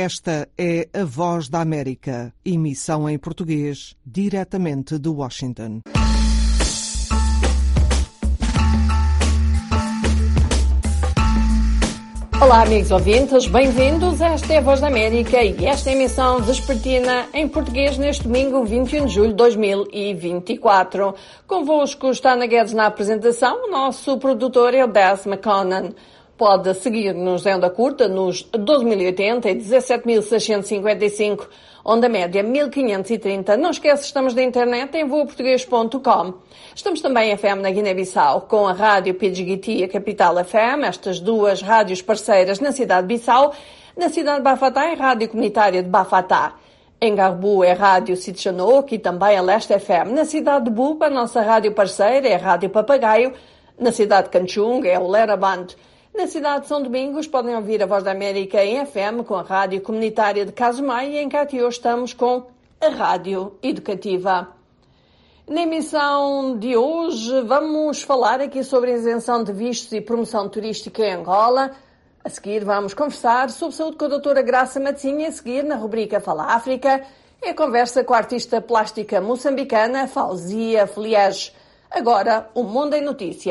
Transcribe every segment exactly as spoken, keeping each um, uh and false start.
Esta é a Voz da América, emissão em português, diretamente de Washington. Olá, amigos ouvintes, bem-vindos. Esta é a Voz da América e esta é a emissão vespertina em português neste domingo, vinte e um de julho de dois mil e vinte e quatro. Convosco está Ana Guedes na apresentação, o nosso produtor é o Des McConnell. Pode seguir-nos em onda curta nos doze mil e oitenta e dezassete mil seiscentos e cinquenta e cinco, onda média mil quinhentos e trinta. Não esquece, estamos na internet em voa português ponto com. Estamos também em F M na Guiné-Bissau, com a rádio P G T e a Capital F M, estas duas rádios parceiras na cidade de Bissau. Na cidade de Bafatá é a rádio comunitária de Bafatá. Em Garbu é a rádio Sitchanouk e também a Leste F M. Na cidade de Buba, a nossa rádio parceira é a rádio Papagaio. Na cidade de Canchung é o Lera Band. Na cidade de São Domingos podem ouvir a Voz da América em F M com a rádio comunitária de Casumai e em Catió estamos com a rádio educativa. Na emissão de hoje vamos falar aqui sobre a isenção de vistos e promoção turística em Angola. A seguir vamos conversar sobre saúde com a doutora Graça Matzinha. A seguir, na rubrica Fala África, é a conversa com a artista plástica moçambicana Fauzia Feliege. Agora, o Mundo em Notícia.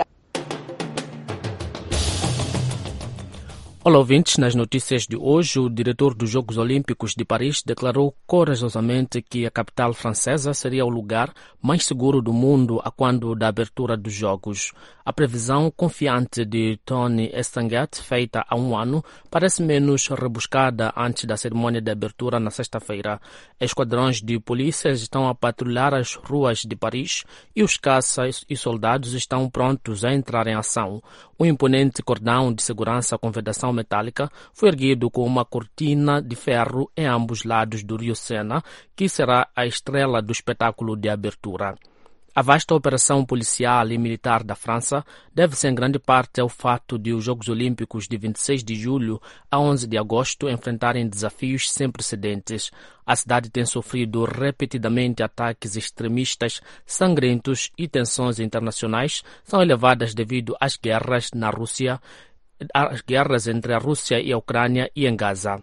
Olá, ouvintes. Nas notícias de hoje, o diretor dos Jogos Olímpicos de Paris declarou corajosamente que a capital francesa seria o lugar mais seguro do mundo a quando da abertura dos Jogos. A previsão confiante de Tony Estanguet, feita há um ano, parece menos rebuscada antes da cerimônia de abertura na sexta-feira. Esquadrões de polícias estão a patrulhar as ruas de Paris e os caças e soldados estão prontos a entrar em ação. O imponente cordão de segurança com vedação metálica foi erguido com uma cortina de ferro em ambos lados do rio Sena, que será a estrela do espetáculo de abertura. A vasta operação policial e militar da França deve-se em grande parte ao fato de os Jogos Olímpicos de vinte e seis de julho a onze de agosto enfrentarem desafios sem precedentes. A cidade tem sofrido repetidamente ataques extremistas, sangrentos e tensões internacionais são elevadas devido às guerras na Rússia, às guerras entre a Rússia e a Ucrânia e em Gaza.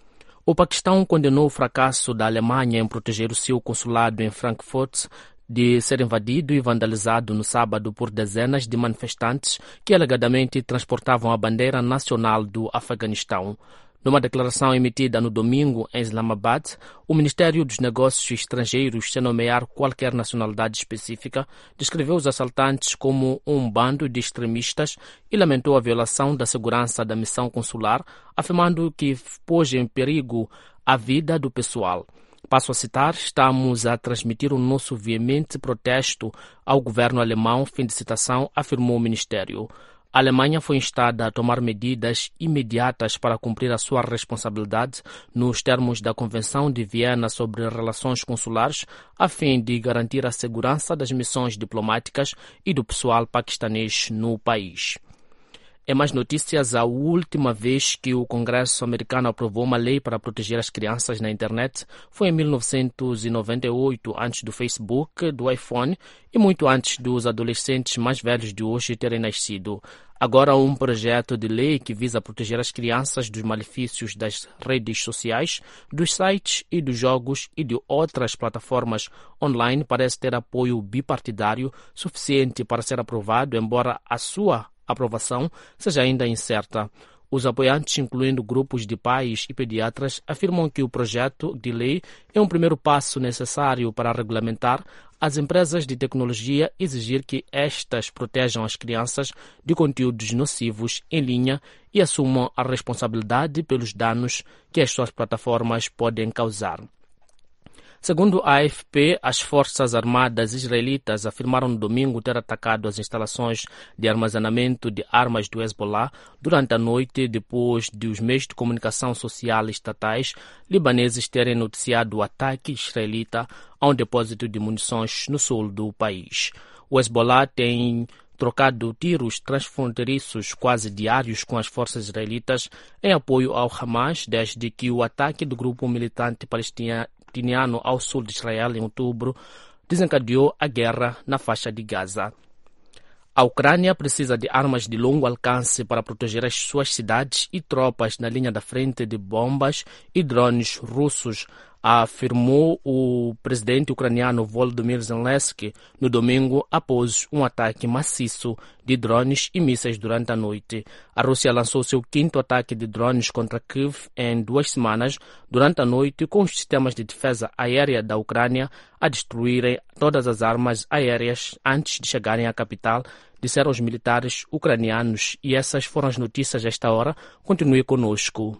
O Paquistão condenou o fracasso da Alemanha em proteger o seu consulado em Frankfurt de ser invadido e vandalizado no sábado por dezenas de manifestantes que alegadamente transportavam a bandeira nacional do Afeganistão. Numa declaração emitida no domingo em Islamabad, o Ministério dos Negócios Estrangeiros, sem nomear qualquer nacionalidade específica, descreveu os assaltantes como um bando de extremistas e lamentou a violação da segurança da missão consular, afirmando que pôs em perigo a vida do pessoal. Passo a citar, estamos a transmitir o nosso veemente protesto ao governo alemão, fim de citação, afirmou o Ministério. A Alemanha foi instada a tomar medidas imediatas para cumprir a sua responsabilidade nos termos da Convenção de Viena sobre Relações Consulares, a fim de garantir a segurança das missões diplomáticas e do pessoal paquistanês no país. Em mais notícias, a última vez que o Congresso americano aprovou uma lei para proteger as crianças na internet foi em mil novecentos e noventa e oito, antes do Facebook, do iPhone e muito antes dos adolescentes mais velhos de hoje terem nascido. Agora, um projeto de lei que visa proteger as crianças dos malefícios das redes sociais, dos sites e dos jogos e de outras plataformas online parece ter apoio bipartidário suficiente para ser aprovado, embora a sua aprovação seja ainda incerta. Os apoiantes, incluindo grupos de pais e pediatras, afirmam que o projeto de lei é um primeiro passo necessário para regulamentar as empresas de tecnologia e exigir que estas protejam as crianças de conteúdos nocivos em linha e assumam a responsabilidade pelos danos que as suas plataformas podem causar. Segundo a A F P, as forças armadas israelitas afirmaram no domingo ter atacado as instalações de armazenamento de armas do Hezbollah durante a noite, depois de os meios de comunicação social estatais libaneses terem noticiado o ataque israelita a um depósito de munições no sul do país. O Hezbollah tem trocado tiros transfronteiriços quase diários com as forças israelitas em apoio ao Hamas desde que o ataque do grupo militante palestiniano ao sul de Israel em outubro desencadeou a guerra na faixa de Gaza. A Ucrânia precisa de armas de longo alcance para proteger as suas cidades e tropas na linha da frente de bombas e drones russos, afirmou o presidente ucraniano Volodymyr Zelensky no domingo após um ataque maciço de drones e mísseis durante a noite. A Rússia lançou seu quinto ataque de drones contra Kiev em duas semanas durante a noite, com os sistemas de defesa aérea da Ucrânia a destruírem todas as armas aéreas antes de chegarem à capital, disseram os militares ucranianos. E essas foram as notícias desta hora. Continue conosco.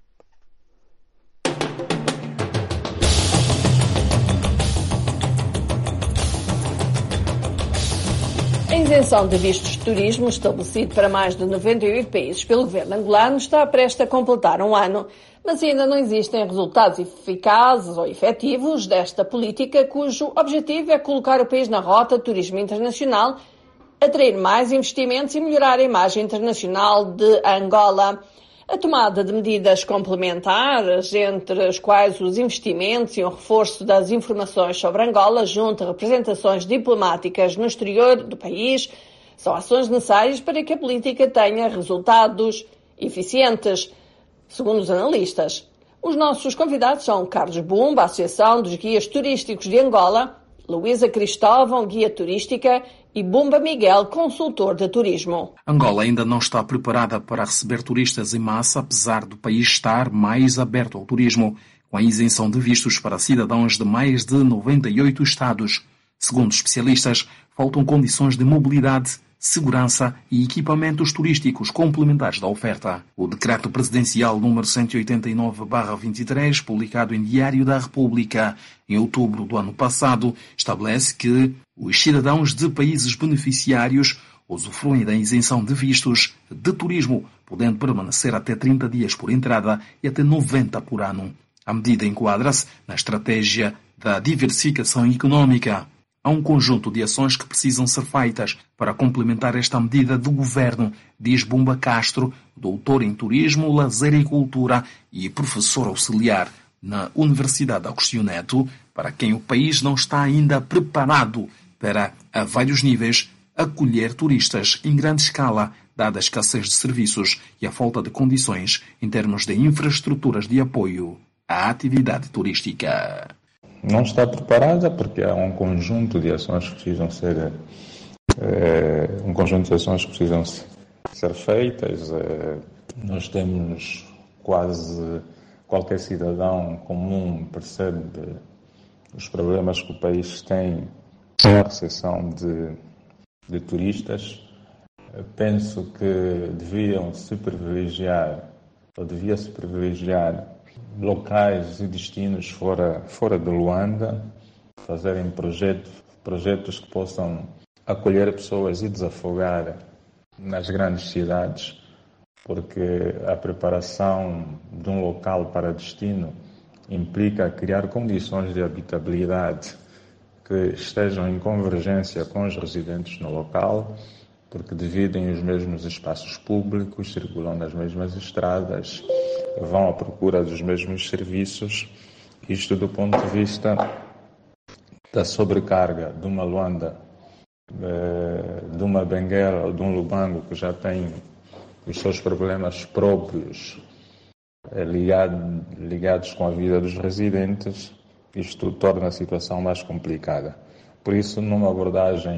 A isenção de vistos de turismo, estabelecido para mais de noventa e oito países pelo governo angolano, está prestes a completar um ano, mas ainda não existem resultados eficazes ou efetivos desta política, cujo objetivo é colocar o país na rota de turismo internacional, atrair mais investimentos e melhorar a imagem internacional de Angola. A tomada de medidas complementares, entre as quais os investimentos e o reforço das informações sobre Angola junto a representações diplomáticas no exterior do país, são ações necessárias para que a política tenha resultados eficientes, segundo os analistas. Os nossos convidados são Carlos Bumba, Associação dos Guias Turísticos de Angola, Luísa Cristóvão, guia turística, e Bumba Miguel, consultor de turismo. Angola ainda não está preparada para receber turistas em massa, apesar do país estar mais aberto ao turismo, com a isenção de vistos para cidadãos de mais de noventa e oito estados. Segundo especialistas, faltam condições de mobilidade, segurança e equipamentos turísticos complementares da oferta. O decreto presidencial número cento e oitenta e nove barra vinte e três, publicado em Diário da República em outubro do ano passado, estabelece que os cidadãos de países beneficiários usufruem da isenção de vistos de turismo, podendo permanecer até trinta dias por entrada e até noventa por ano. A medida enquadra-se na estratégia da diversificação econômica. Há um conjunto de ações que precisam ser feitas para complementar esta medida do governo, diz Bumba Castro, doutor em turismo, lazer e cultura e professor auxiliar na Universidade Agostinho Neto, para quem o país não está ainda preparado para, a vários níveis, acolher turistas em grande escala, dada a escassez de serviços e a falta de condições em termos de infraestruturas de apoio à atividade turística. Não está preparada porque há um conjunto de ações que precisam ser é, um conjunto de ações que precisam ser feitas. É, nós temos quase qualquer cidadão comum percebe os problemas que o país tem na recepção de, de turistas. Penso que deviam se privilegiar ou devia-se privilegiar locais e destinos fora, fora de Luanda, fazerem projetos, projetos que possam acolher pessoas e desafogar nas grandes cidades, porque a preparação de um local para destino implica criar condições de habitabilidade que estejam em convergência com os residentes no local, porque dividem os mesmos espaços públicos, circulam nas mesmas estradas, vão à procura dos mesmos serviços. Isto do ponto de vista da sobrecarga de uma Luanda, de uma Benguela ou de um Lubango que já tem os seus problemas próprios ligado, ligados com a vida dos residentes. Isto torna a situação mais complicada. Por isso, numa abordagem,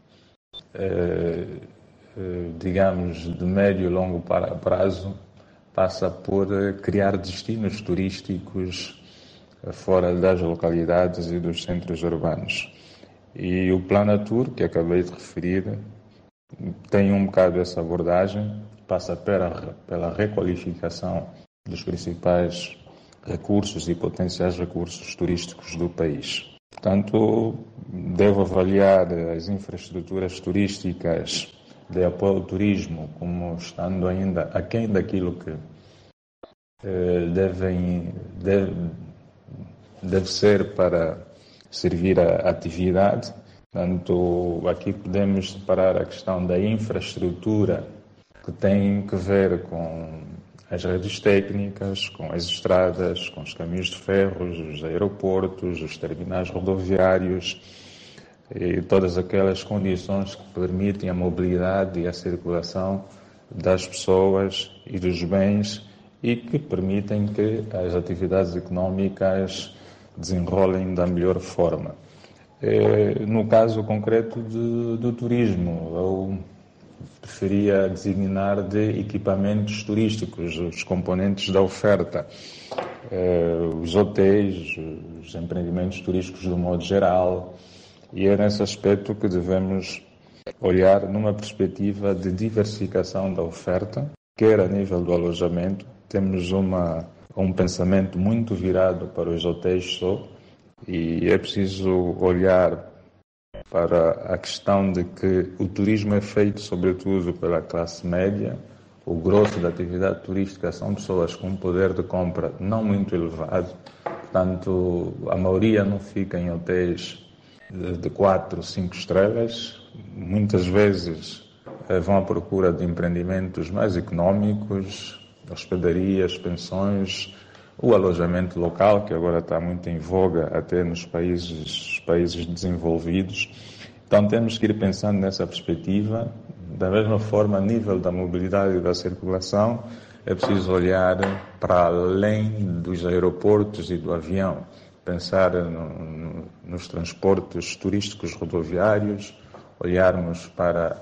eh, eh, digamos, de médio e longo prazo, passa por criar destinos turísticos fora das localidades e dos centros urbanos. E o Planatur, que acabei de referir, tem um bocado essa abordagem, passa pela, pela requalificação dos principais recursos e potenciais recursos turísticos do país. Portanto, devo avaliar as infraestruturas turísticas de apoio ao turismo como estando ainda aquém daquilo que eh, devem, deve, deve ser para servir a atividade. Portanto, aqui podemos separar a questão da infraestrutura que tem que ver com as redes técnicas, com as estradas, com os caminhos de ferros, os aeroportos, os terminais rodoviários, e todas aquelas condições que permitem a mobilidade e a circulação das pessoas e dos bens e que permitem que as atividades económicas desenrolem da melhor forma. No caso concreto de, do turismo, eu preferia designar de equipamentos turísticos, os componentes da oferta, os hotéis, os empreendimentos turísticos do modo geral, e é nesse aspecto que devemos olhar numa perspectiva de diversificação da oferta, quer a nível do alojamento. Temos uma, um pensamento muito virado para os hotéis só, e é preciso olhar para a questão de que o turismo é feito sobretudo pela classe média. O grosso da atividade turística são pessoas com poder de compra não muito elevado, portanto a maioria não fica em hotéis de quatro, cinco estrelas, muitas vezes vão à procura de empreendimentos mais económicos, hospedarias, pensões, o alojamento local, que agora está muito em voga até nos países, países desenvolvidos. Então temos que ir pensando nessa perspectiva. Da mesma forma, a nível da mobilidade e da circulação, é preciso olhar para além dos aeroportos e do avião, pensar no, no, nos transportes turísticos rodoviários, olharmos para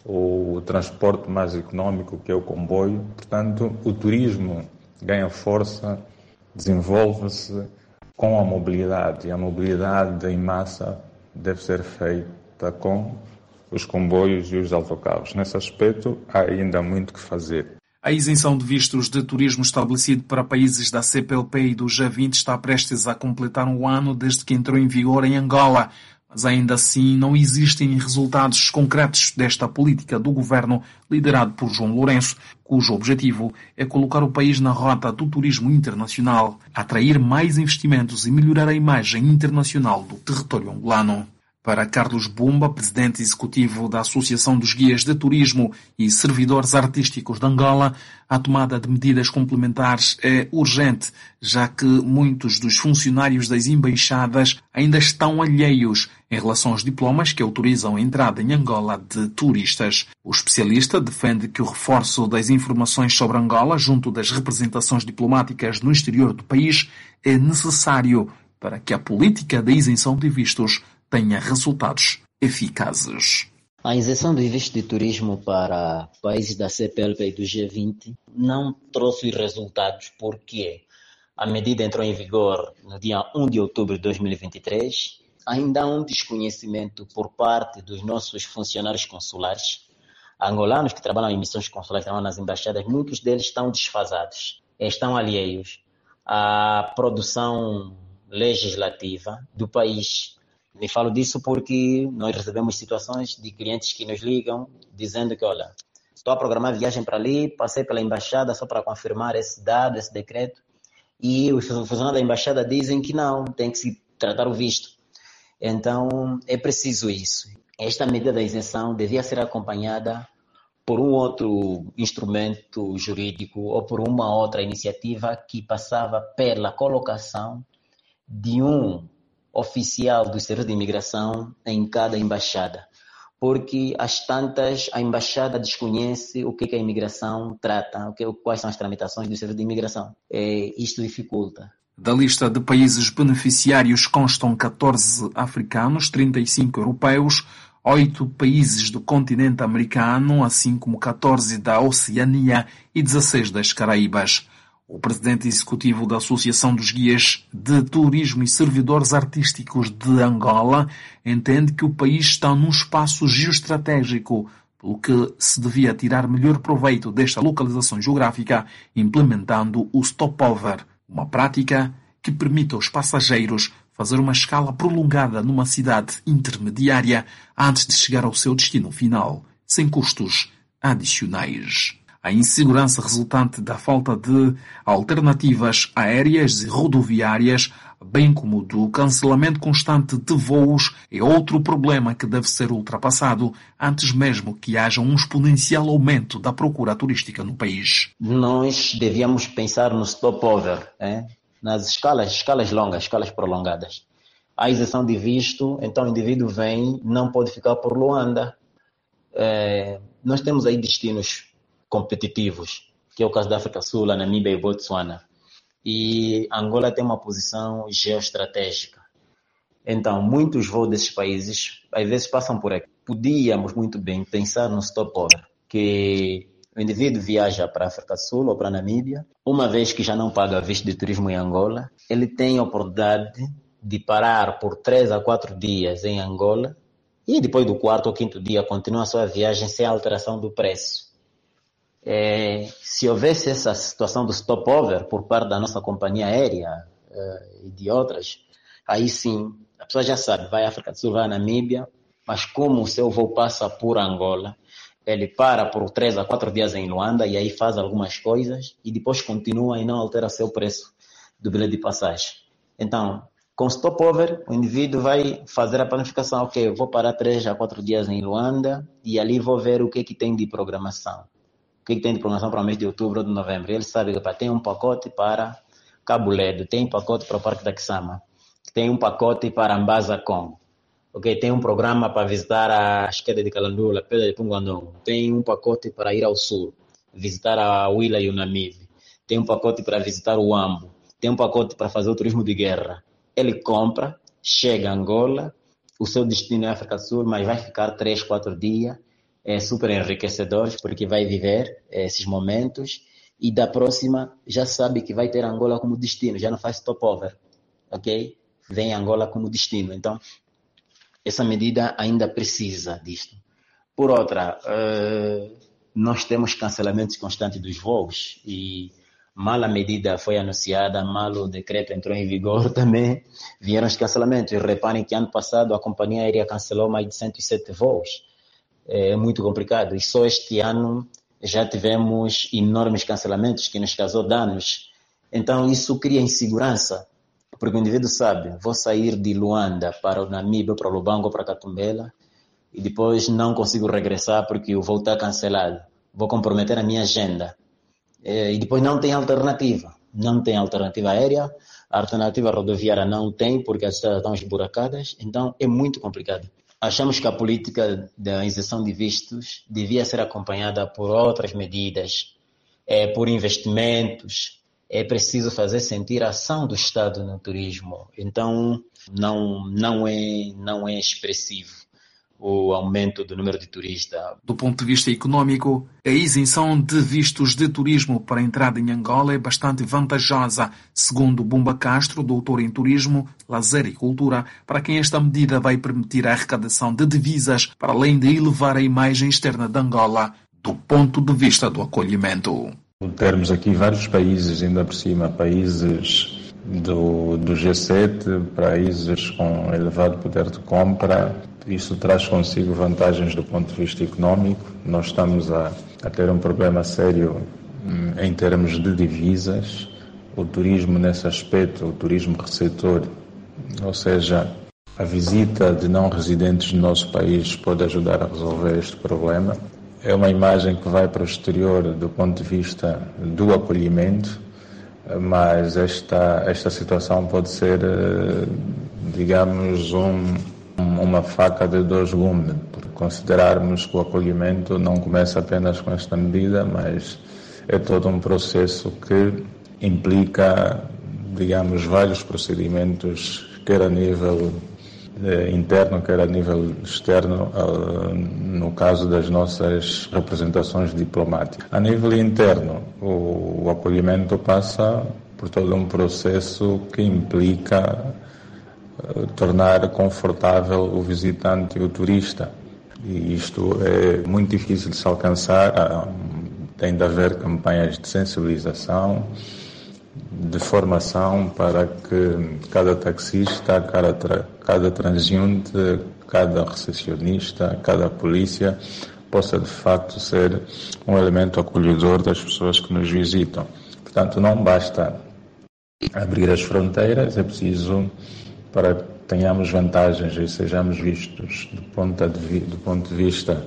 o transporte mais económico, que é o comboio. Portanto, o turismo ganha força, desenvolve-se com a mobilidade, e a mobilidade em massa deve ser feita com os comboios e os autocarros. Nesse aspecto, há ainda muito que fazer. A isenção de vistos de turismo estabelecido para países da C P L P e do G vinte está prestes a completar um ano desde que entrou em vigor em Angola. Mas ainda assim não existem resultados concretos desta política do governo liderado por João Lourenço, cujo objetivo é colocar o país na rota do turismo internacional, atrair mais investimentos e melhorar a imagem internacional do território angolano. Para Carlos Bumba, presidente executivo da Associação dos Guias de Turismo e Servidores Artísticos de Angola, a tomada de medidas complementares é urgente, já que muitos dos funcionários das embaixadas ainda estão alheios em relação aos diplomas que autorizam a entrada em Angola de turistas. O especialista defende que o reforço das informações sobre Angola junto das representações diplomáticas no exterior do país é necessário para que a política da isenção de vistos tenha resultados eficazes. A isenção do visto de turismo para países da C P L P e do G vinte não trouxe resultados porque a medida entrou em vigor no dia primeiro de outubro de dois mil e vinte e três. Ainda há um desconhecimento por parte dos nossos funcionários consulares, angolanos que trabalham em missões consulares, trabalham nas embaixadas. Muitos deles estão desfasados, estão alheios à produção legislativa do país. E falo disso porque nós recebemos situações de clientes que nos ligam dizendo que, olha, estou a programar viagem para ali, passei pela embaixada só para confirmar esse dado, esse decreto, e os funcionários da embaixada dizem que não, tem que se tratar o visto. Então, é preciso isso. Esta medida da isenção devia ser acompanhada por um outro instrumento jurídico ou por uma outra iniciativa que passava pela colocação de um oficial do Serviço de Imigração em cada embaixada, porque às tantas a embaixada desconhece o que, que a imigração trata, o que, quais são as tramitações do Serviço de Imigração. É, isto dificulta. Da lista de países beneficiários constam catorze africanos, trinta e cinco europeus, oito países do continente americano, assim como catorze da Oceania e dezasseis das Caraíbas. O presidente executivo da Associação dos Guias de Turismo e Servidores Artísticos de Angola entende que o país está num espaço geoestratégico, pelo que se devia tirar melhor proveito desta localização geográfica, implementando o stopover, uma prática que permite aos passageiros fazer uma escala prolongada numa cidade intermediária antes de chegar ao seu destino final, sem custos adicionais. A insegurança resultante da falta de alternativas aéreas e rodoviárias, bem como do cancelamento constante de voos, é outro problema que deve ser ultrapassado antes mesmo que haja um exponencial aumento da procura turística no país. Nós devíamos pensar no stopover, eh? nas escalas, escalas longas, escalas prolongadas. Há isenção de visto, então o indivíduo vem, não pode ficar por Luanda. É, nós temos aí destinos competitivos, que é o caso da África Sul, a Namíbia e Botsuana. E Angola tem uma posição geoestratégica. Então, muitos voos desses países, às vezes, passam por aqui. Podíamos muito bem pensar no stopover, que o indivíduo viaja para a África Sul ou para a Namíbia, uma vez que já não paga visto de turismo em Angola, ele tem a oportunidade de parar por três a quatro dias em Angola e depois do quarto ou quinto dia continua a sua viagem sem alteração do preço. É, se houvesse essa situação do stopover por parte da nossa companhia aérea e de outras, aí sim, a pessoa já sabe, vai à África do Sul, vai à Namíbia, mas como o seu voo passa por Angola, ele para por três a quatro dias em Luanda e aí faz algumas coisas e depois continua e não altera seu preço do bilhete de passagem. Então, com stopover, o indivíduo vai fazer a planificação, ok, eu vou parar três a quatro dias em Luanda e ali vou ver o que, que tem de programação. O que, que tem de programação para o mês de outubro ou de novembro. Ele sabe que tem um pacote para Cabo Ledo, tem um pacote para o Parque da Kisama, tem um pacote para Ambasa Congo. Okay, tem um programa para visitar a Esquerda de Calandula, Pedra de Punguandongo. Tem um pacote para ir ao sul, visitar a Huila e o Namibe. Tem um pacote para visitar o Ambo. Tem um pacote para fazer o turismo de guerra. Ele compra, chega a Angola, o seu destino é a África do Sul, mas vai ficar três, quatro dias, é super enriquecedor, porque vai viver é, esses momentos. E da próxima, já sabe que vai ter Angola como destino, já não faz stopover, ok? Vem Angola como destino. Então, essa medida ainda precisa disto. Por outra, uh, nós temos cancelamentos constantes dos voos e mal a medida foi anunciada, mal o decreto entrou em vigor, também vieram os cancelamentos. Reparem que ano passado a companhia aérea cancelou mais de cento e sete voos. É muito complicado. E só este ano já tivemos enormes cancelamentos que nos causou danos. Então isso cria insegurança. Porque o indivíduo sabe, vou sair de Luanda para o Namíbia, para o Lubango, para Catumbela, e depois não consigo regressar porque o voo está cancelado. Vou comprometer a minha agenda. E depois não tem alternativa. Não tem alternativa aérea, a alternativa rodoviária não tem, porque as estradas estão esburacadas, então é muito complicado. Achamos que a política da isenção de vistos devia ser acompanhada por outras medidas, é, por investimentos. É preciso fazer sentir a ação do Estado no turismo. Então, não, não, é, não é expressivo o aumento do número de turistas. Do ponto de vista econômico, a isenção de vistos de turismo para a entrada em Angola é bastante vantajosa, segundo Bumba Castro, doutor em turismo, lazer e cultura, para quem esta medida vai permitir a arrecadação de divisas, para além de elevar a imagem externa de Angola, do ponto de vista do acolhimento. Termos aqui vários países, ainda por cima, países do, do G sete, países com elevado poder de compra, isso traz consigo vantagens do ponto de vista econômico. Nós estamos a, a ter um problema sério em termos de divisas. O turismo nesse aspecto, o turismo receptor, ou seja, a visita de não residentes do nosso país pode ajudar a resolver este problema. É uma imagem que vai para o exterior do ponto de vista do acolhimento, mas esta, esta situação pode ser, digamos, um, uma faca de dois gumes, por considerarmos que o acolhimento não começa apenas com esta medida, mas é todo um processo que implica, digamos, vários procedimentos, quer a nível interno, quer a nível externo, no caso das nossas representações diplomáticas. A nível interno, o acolhimento passa por todo um processo que implica tornar confortável o visitante e o turista. E isto é muito difícil de se alcançar. Tem de haver campanhas de sensibilização, de formação para que cada taxista, cada, tra- cada transeunte, cada recepcionista, cada polícia possa de facto ser um elemento acolhedor das pessoas que nos visitam. Portanto, não basta abrir as fronteiras, é preciso, para que tenhamos vantagens e sejamos vistos do ponto de, do ponto de vista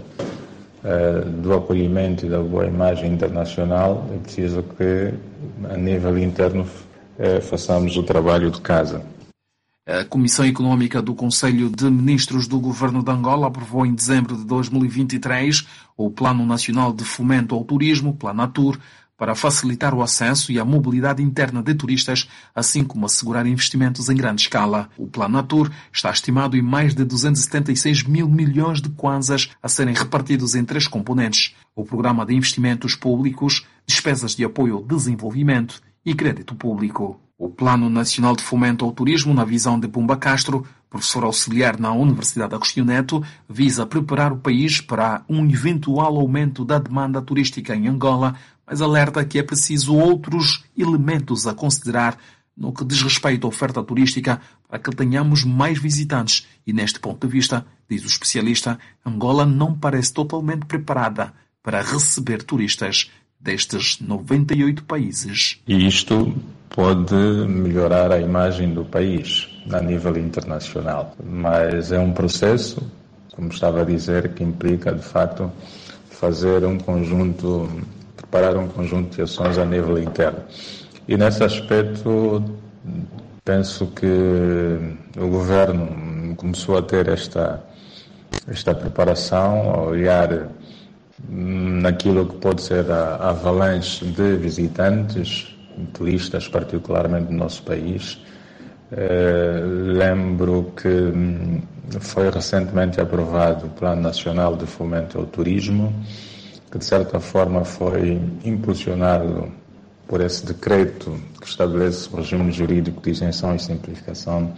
do acolhimento e da boa imagem internacional, é preciso que, a nível interno, façamos o trabalho de casa. A Comissão Econômica do Conselho de Ministros do Governo de Angola aprovou em dezembro de dois mil e vinte e três o Plano Nacional de Fomento ao Turismo, Planatur, para facilitar o acesso e a mobilidade interna de turistas, assim como assegurar investimentos em grande escala. O Planatur está estimado em mais de duzentos e setenta e seis mil milhões de kwanzas a serem repartidos em três componentes: o Programa de Investimentos Públicos, Despesas de Apoio ao Desenvolvimento e Crédito Público. O Plano Nacional de Fomento ao Turismo, na visão de Pumba Castro, professor auxiliar na Universidade Agostinho Neto, visa preparar o país para um eventual aumento da demanda turística em Angola, mas alerta que é preciso outros elementos a considerar no que diz respeito à oferta turística para que tenhamos mais visitantes. E neste ponto de vista, diz o especialista, Angola não parece totalmente preparada para receber turistas destes noventa e oito países. E isto pode melhorar a imagem do país a nível internacional, mas é um processo, como estava a dizer, que implica de facto fazer um conjunto, preparar um conjunto de ações a nível interno. E nesse aspecto penso que o governo começou a ter esta, esta preparação, a olhar naquilo que pode ser a, a avalanche de visitantes, turistas, particularmente no nosso país. Eh, lembro que foi recentemente aprovado o Plano Nacional de Fomento ao Turismo, que de certa forma foi impulsionado por esse decreto que estabelece o regime jurídico de isenção e simplificação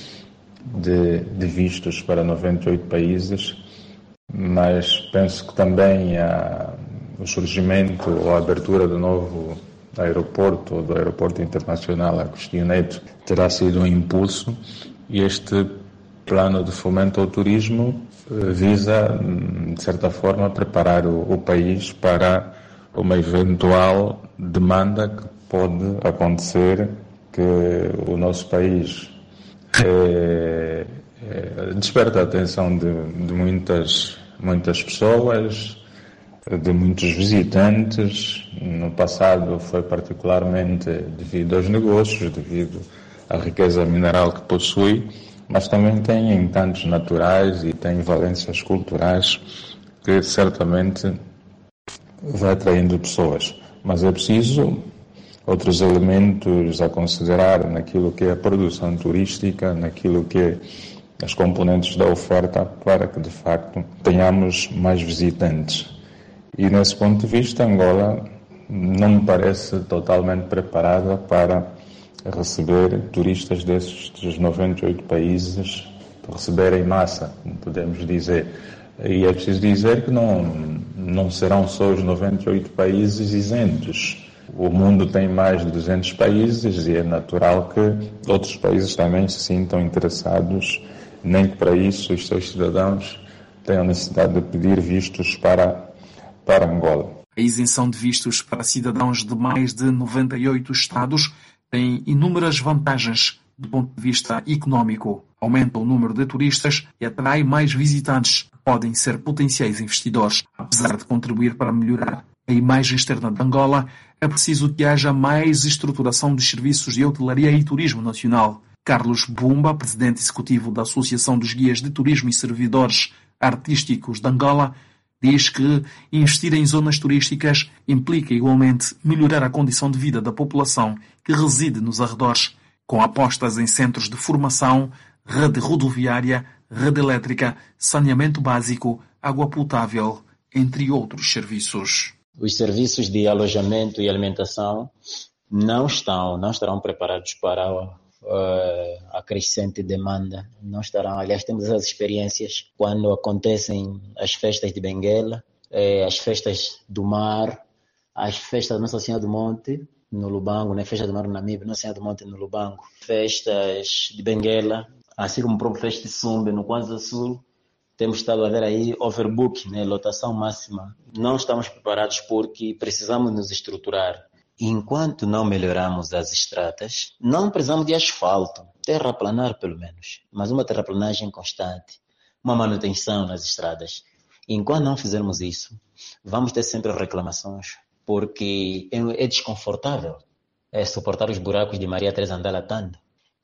de, de vistos para noventa e oito países, mas penso que também a, o surgimento ou a abertura do novo aeroporto, ou do aeroporto internacional Agostinho Neto, terá sido um impulso, e este plano de fomento ao turismo visa, de certa forma, preparar o, o país para uma eventual demanda que pode acontecer, que o nosso país é, é, desperta a atenção de, de muitas, muitas pessoas, de muitos visitantes. No passado foi particularmente devido aos negócios, devido à riqueza mineral que possui, mas também tem encantos naturais e tem valências culturais que certamente vai atraindo pessoas. Mas é preciso outros elementos a considerar naquilo que é a produção turística, naquilo que é as componentes da oferta, para que de facto tenhamos mais visitantes. E nesse ponto de vista, Angola não me parece totalmente preparada para receber turistas desses noventa e oito países, para receber em massa, como podemos dizer. E é preciso dizer que não, não serão só os noventa e oito países isentos. O mundo tem mais de duzentos países e é natural que outros países também se sintam interessados, nem que para isso os seus cidadãos tenham necessidade de pedir vistos para para Angola. A isenção de vistos para cidadãos de mais de noventa e oito estados tem inúmeras vantagens do ponto de vista econômico. Aumenta o número de turistas e atrai mais visitantes, que podem ser potenciais investidores. Apesar de contribuir para melhorar a imagem externa de Angola, é preciso que haja mais estruturação dos serviços de hotelaria e turismo nacional. Carlos Bumba, presidente executivo da Associação dos Guias de Turismo e Servidores Artísticos de Angola, diz que investir em zonas turísticas implica igualmente melhorar a condição de vida da população que reside nos arredores, com apostas em centros de formação, rede rodoviária, rede elétrica, saneamento básico, água potável, entre outros serviços. Os serviços de alojamento e alimentação não estão, não estarão preparados para uh, a crescente demanda. Não estarão. Aliás, temos as experiências quando acontecem as festas de Benguela, eh, as festas do mar, as festas da Nossa Senhora do Monte, no Lubango, né? Festa do Mar no Namíbia, Nossa Senhora do Monte no Lubango, festas de Benguela, assim como o próprio Festa de Sumbe no Kwanza Sul. Temos estado a ver aí overbook, né? Lotação máxima. Não estamos preparados porque precisamos nos estruturar. Enquanto não melhorarmos as estradas, não precisamos de asfalto, terraplanar pelo menos, mas uma terraplanagem constante, uma manutenção nas estradas. Enquanto não fizermos isso, vamos ter sempre reclamações, porque é desconfortável é suportar os buracos de Maria Teresa andar latando.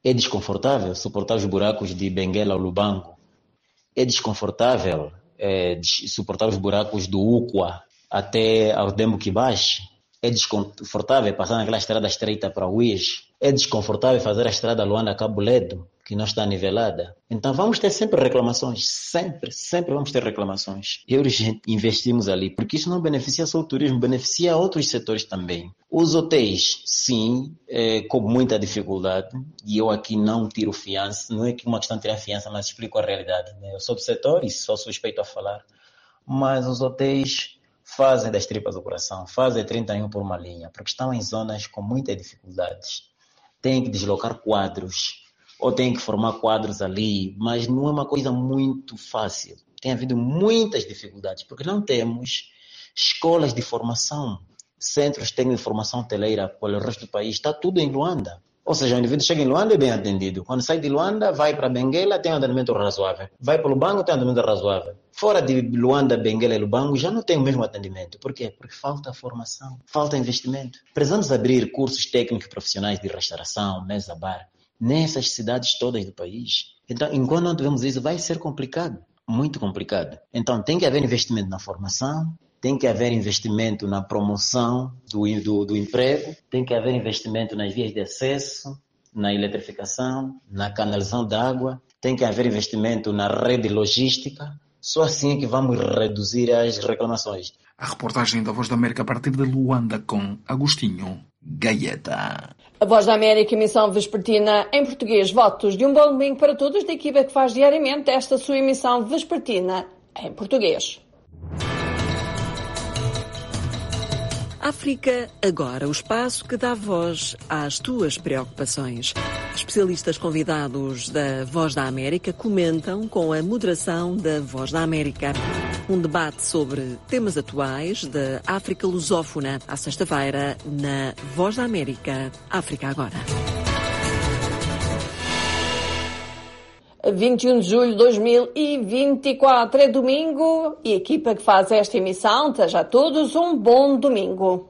É desconfortável suportar os buracos de Benguela ao Lubango. É desconfortável é, suportar os buracos do Uqua até ao Dembo-Kibash. É desconfortável passar naquela estrada estreita para o Uís. É desconfortável fazer a estrada Luanda-Cabo Ledo, que não está nivelada. Então vamos ter sempre reclamações, sempre, sempre vamos ter reclamações. E urgente investimos ali, porque isso não beneficia só o turismo, beneficia outros setores também. Os hotéis, sim, é, com muita dificuldade, e eu aqui não tiro fiança, não é que uma questão de tirar fiança, mas explico a realidade, né? Eu sou do setor e sou suspeito a falar, mas os hotéis fazem das tripas do coração, fazem trinta e um por uma linha, porque estão em zonas com muitas dificuldades. Têm que deslocar quadros, ou têm que formar quadros ali, mas não é uma coisa muito fácil. Tem havido muitas dificuldades, porque não temos escolas de formação, centros técnicos de formação hoteleira pelo resto do país, está tudo em Luanda. Ou seja, o indivíduo chega em Luanda é bem atendido. Quando sai de Luanda, vai para Benguela, tem um atendimento razoável. Vai para Lubango, tem um atendimento razoável. Fora de Luanda, Benguela e Lubango, já não tem o mesmo atendimento. Por quê? Porque falta formação, falta investimento. Precisamos abrir cursos técnicos profissionais de restauração, mesa, bar, nessas cidades todas do país. Então, enquanto não tivermos isso, vai ser complicado, muito complicado. Então, tem que haver investimento na formação, tem que haver investimento na promoção do, do, do emprego, tem que haver investimento nas vias de acesso, na eletrificação, na canalização de água, tem que haver investimento na rede logística. Só assim é que vamos reduzir as reclamações. A reportagem da Voz da América a partir de Luanda com Agostinho Gaeta. A Voz da América, emissão vespertina em português. Votos de um bom domingo para todos da equipa que faz diariamente esta sua emissão vespertina em português. África Agora, o espaço que dá voz às tuas preocupações. Especialistas convidados da Voz da América comentam com a moderação da Voz da América. Um debate sobre temas atuais da África lusófona, à sexta-feira, na Voz da América, África Agora. vinte e um de julho de dois mil e vinte e quatro é domingo e a equipa que faz esta emissão deseja a todos um bom domingo.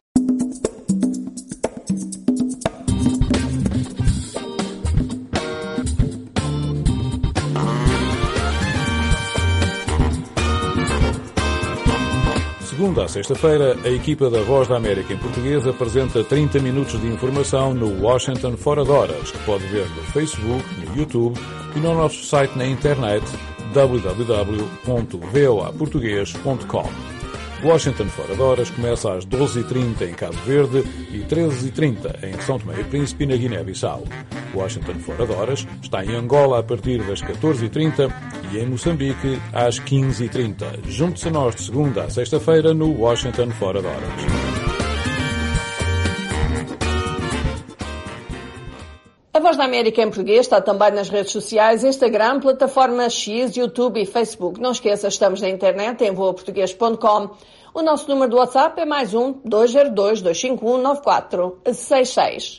Segunda a sexta-feira, a equipa da Voz da América em português apresenta trinta minutos de informação no Washington Fora de Horas, que pode ver no Facebook, no YouTube e no nosso site na internet w w w ponto v o a português ponto com. Washington Fora de Horas começa às doze e trinta em Cabo Verde e treze e trinta em São Tomé e Príncipe, na Guiné-Bissau. Washington Fora de Horas está em Angola a partir das catorze e trinta e em Moçambique às quinze e trinta. Junte-se a nós de segunda a sexta-feira no Washington Fora de Horas. A Voz da América em português está também nas redes sociais, Instagram, plataforma X, YouTube e Facebook. Não esqueça, estamos na internet em voa português ponto com. O nosso número do WhatsApp é mais um dois zero dois, dois cinco um, nove quatro seis seis.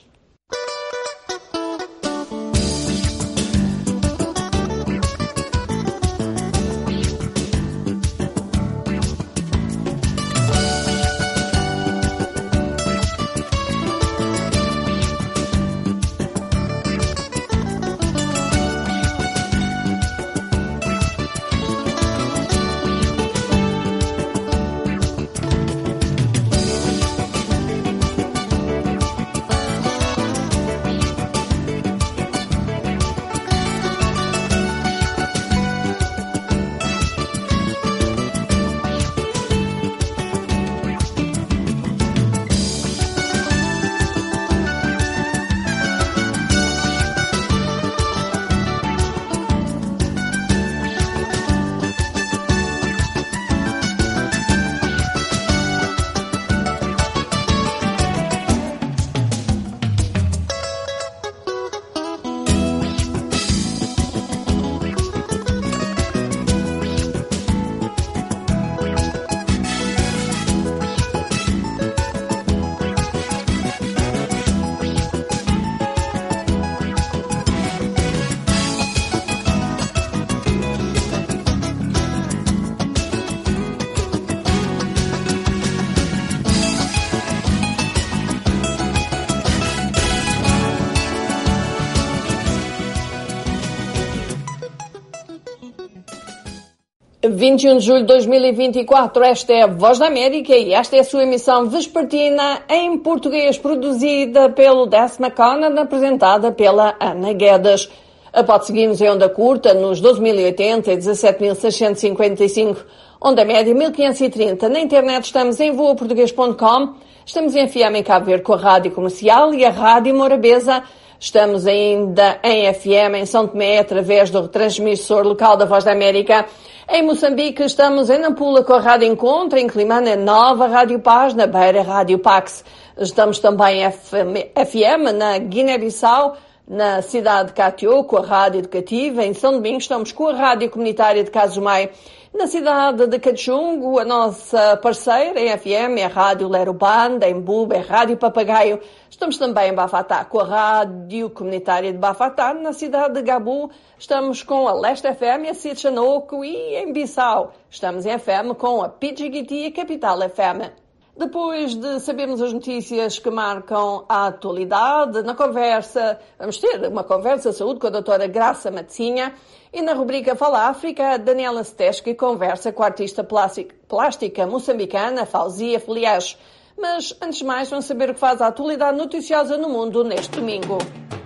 vinte e um de julho de dois mil e vinte e quatro, esta é a Voz da América e esta é a sua emissão vespertina em português, produzida pelo Des McConnell, apresentada pela Ana Guedes. Pode seguir-nos em onda curta nos doze mil e oitenta e dezassete mil seiscentos e cinquenta e cinco, onda média mil quinhentos e trinta. Na internet estamos em voa português ponto com, estamos em F M em Cabo Verde com a Rádio Comercial e a Rádio Morabeza. Estamos ainda em F M em São Tomé através do retransmissor local da Voz da América. Em Moçambique estamos em Nampula com a Rádio Encontro, em Climane Nova Rádio Paz, na Beira Rádio Pax. Estamos também em F M na Guiné-Bissau, na cidade de Catió, com a Rádio Educativa. Em São Domingos estamos com a Rádio Comunitária de Casumai. Na cidade de Cachungo, a nossa parceira em F M é a Rádio Lero Banda, em Buba é a Rádio Papagaio. Estamos também em Bafatá com a Rádio Comunitária de Bafatá. Na cidade de Gabu estamos com a Leste F M e a Cid Chanoco, e em Bissau estamos em F M com a Pidgiguiti e a Capital F M. Depois de sabermos as notícias que marcam a atualidade, na conversa, vamos ter uma conversa de saúde com a doutora Graça Matzinha, e na rubrica Fala África, a Daniela Steschi conversa com a artista plástica moçambicana Fauzia Felias. Mas, antes de mais, vamos saber o que faz a atualidade noticiosa no mundo neste domingo.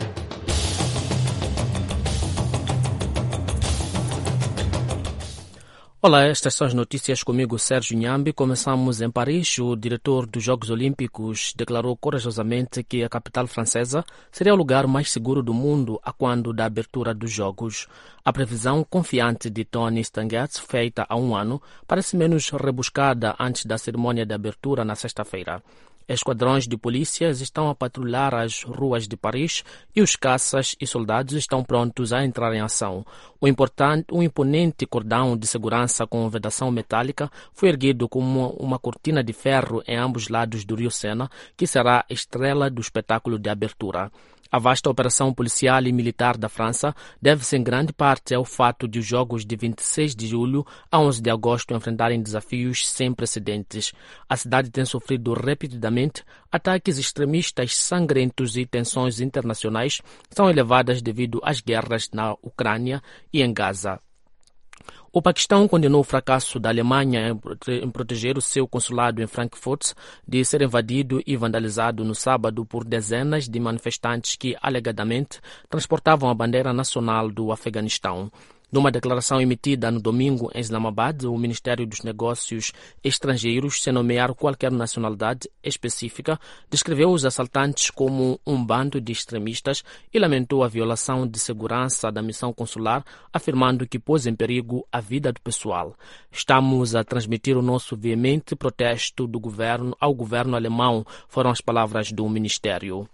Olá, estas são as notícias comigo, Sérgio Nhambi. Começamos em Paris. O diretor dos Jogos Olímpicos declarou corajosamente que a capital francesa seria o lugar mais seguro do mundo a quando da abertura dos Jogos. A previsão confiante de Tony Stanguet, feita há um ano, parece menos rebuscada antes da cerimônia de abertura na sexta-feira. Esquadrões de polícias estão a patrulhar as ruas de Paris e os caças e soldados estão prontos a entrar em ação. O importante, um imponente cordão de segurança com vedação metálica foi erguido como uma cortina de ferro em ambos lados do rio Sena, que será a estrela do espetáculo de abertura. A vasta operação policial e militar da França deve-se em grande parte ao fato de os Jogos de vinte e seis de julho a onze de agosto enfrentarem desafios sem precedentes. A cidade tem sofrido repetidamente ataques extremistas sangrentos e tensões internacionais são elevadas devido às guerras na Ucrânia e em Gaza. O Paquistão condenou o fracasso da Alemanha em proteger o seu consulado em Frankfurt de ser invadido e vandalizado no sábado por dezenas de manifestantes que, alegadamente, transportavam a bandeira nacional do Afeganistão. Numa declaração emitida no domingo em Islamabad, o Ministério dos Negócios Estrangeiros, sem nomear qualquer nacionalidade específica, descreveu os assaltantes como um bando de extremistas e lamentou a violação de segurança da missão consular, afirmando que pôs em perigo a vida do pessoal. Estamos a transmitir o nosso veemente protesto do governo ao governo alemão, foram as palavras do Ministério.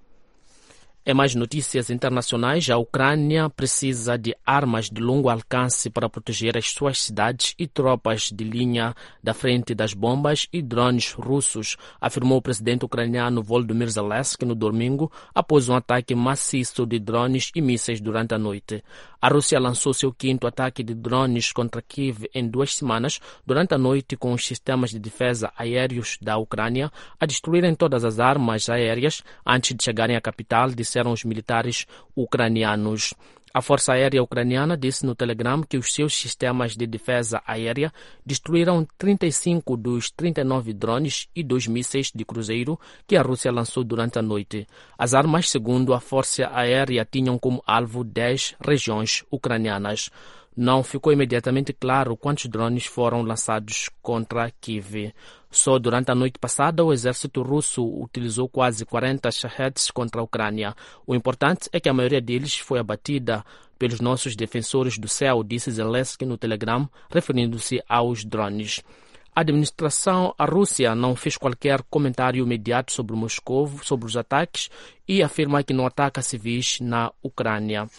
Em mais notícias internacionais, a Ucrânia precisa de armas de longo alcance para proteger as suas cidades e tropas de linha da frente das bombas e drones russos, afirmou o presidente ucraniano Volodymyr Zelensky no domingo, após um ataque maciço de drones e mísseis durante a noite. A Rússia lançou seu quinto ataque de drones contra Kiev em duas semanas, durante a noite, com os sistemas de defesa aéreos da Ucrânia a destruírem todas as armas aéreas antes de chegarem à capital, disseram os militares ucranianos. A Força Aérea Ucraniana disse no Telegram que os seus sistemas de defesa aérea destruíram trinta e cinco dos trinta e nove drones e dois mísseis de cruzeiro que a Rússia lançou durante a noite. As armas, segundo a Força Aérea, tinham como alvo dez regiões ucranianas. Não ficou imediatamente claro quantos drones foram lançados contra Kiev. Só durante a noite passada, o exército russo utilizou quase quarenta Shaheds contra a Ucrânia. O importante é que a maioria deles foi abatida pelos nossos defensores do céu, disse Zelensky no Telegram, referindo-se aos drones. A administração, a Rússia, não fez qualquer comentário imediato sobre Moscou, sobre os ataques, e afirma que não ataca civis na Ucrânia.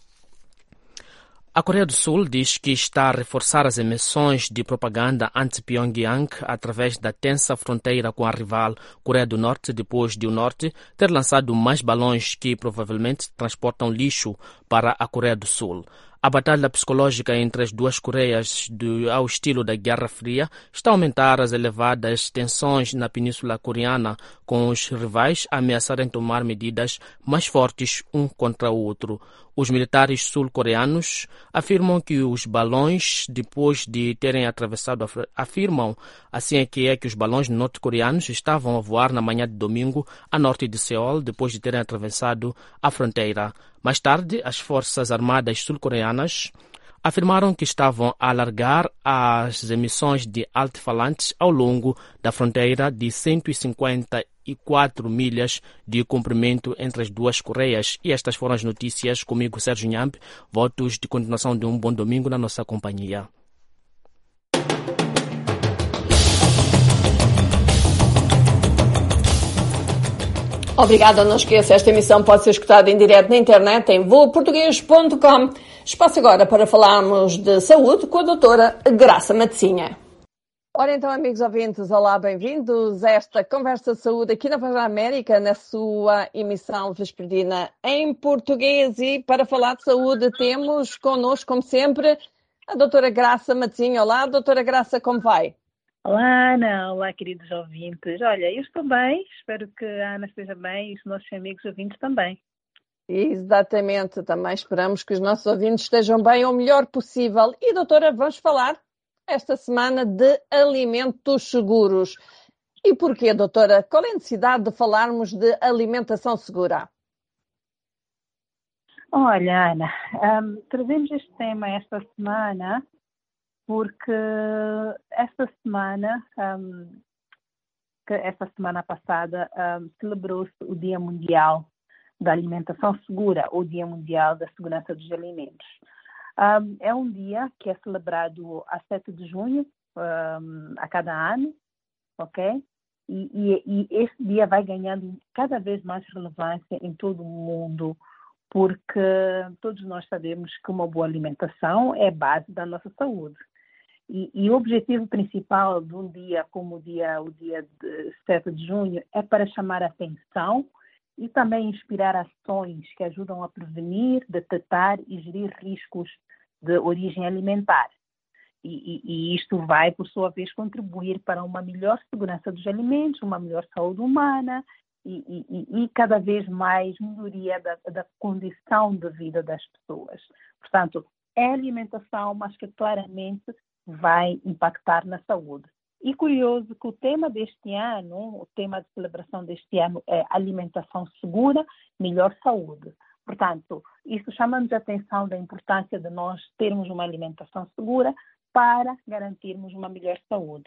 A Coreia do Sul diz que está a reforçar as emissões de propaganda anti-Pyongyang através da tensa fronteira com a rival Coreia do Norte, depois de o Norte ter lançado mais balões que provavelmente transportam lixo para a Coreia do Sul. A batalha psicológica entre as duas Coreias, do, ao estilo da Guerra Fria, está a aumentar as elevadas tensões na Península Coreana, com com os rivais a ameaçarem tomar medidas mais fortes um contra o outro. Os militares sul-coreanos afirmam que os balões, depois de terem atravessado, a, afirmam assim é que é que os balões norte-coreanos estavam a voar na manhã de domingo a norte de Seul, depois de terem atravessado a fronteira. Mais tarde, as forças armadas sul-coreanas afirmaram que estavam a alargar as emissões de alto-falantes ao longo da fronteira de cento e cinquenta e quatro milhas de comprimento entre as duas Coreias. E estas foram as notícias. Comigo, Sérgio Nhambe. Votos de continuação de um bom domingo na nossa companhia. Obrigada, não esqueça, esta emissão pode ser escutada em direto na internet em voo português ponto com. Espaço agora para falarmos de saúde com a doutora Graça Matezinha. Ora então, amigos ouvintes, olá, bem-vindos a esta conversa de saúde aqui na Voz da América, na sua emissão vespertina em português. E para falar de saúde temos connosco, como sempre, a doutora Graça Matezinha. Olá, doutora Graça, como vai? Olá, Ana. Olá, queridos ouvintes. Olha, eu estou bem, espero que a Ana esteja bem e os nossos amigos ouvintes também. Exatamente, também esperamos que os nossos ouvintes estejam bem o melhor possível. E, doutora, vamos falar esta semana de alimentos seguros. E porquê, doutora? Qual é a necessidade de falarmos de alimentação segura? Olha, Ana, um, trazemos este tema esta semana porque esta semana, um, que esta semana passada, um, celebrou-se o Dia Mundial da Alimentação Segura, ou Dia Mundial da Segurança dos Alimentos. Um, é um dia que é celebrado a sete de junho, um, a cada ano, ok? E, e, e este dia vai ganhando cada vez mais relevância em todo o mundo, porque todos nós sabemos que uma boa alimentação é a base da nossa saúde. E, e o objetivo principal de um dia como o dia, o dia de sete de junho é para chamar a atenção e também inspirar ações que ajudam a prevenir, detectar e gerir riscos de origem alimentar. E, e, e isto vai, por sua vez, contribuir para uma melhor segurança dos alimentos, uma melhor saúde humana e, e, e cada vez mais melhoria da, da condição de vida das pessoas. Portanto, é alimentação, mas que claramente vai impactar na saúde. E curioso que o tema deste ano, o tema de celebração deste ano é alimentação segura, melhor saúde. Portanto, isso chama-nos a atenção da importância de nós termos uma alimentação segura para garantirmos uma melhor saúde.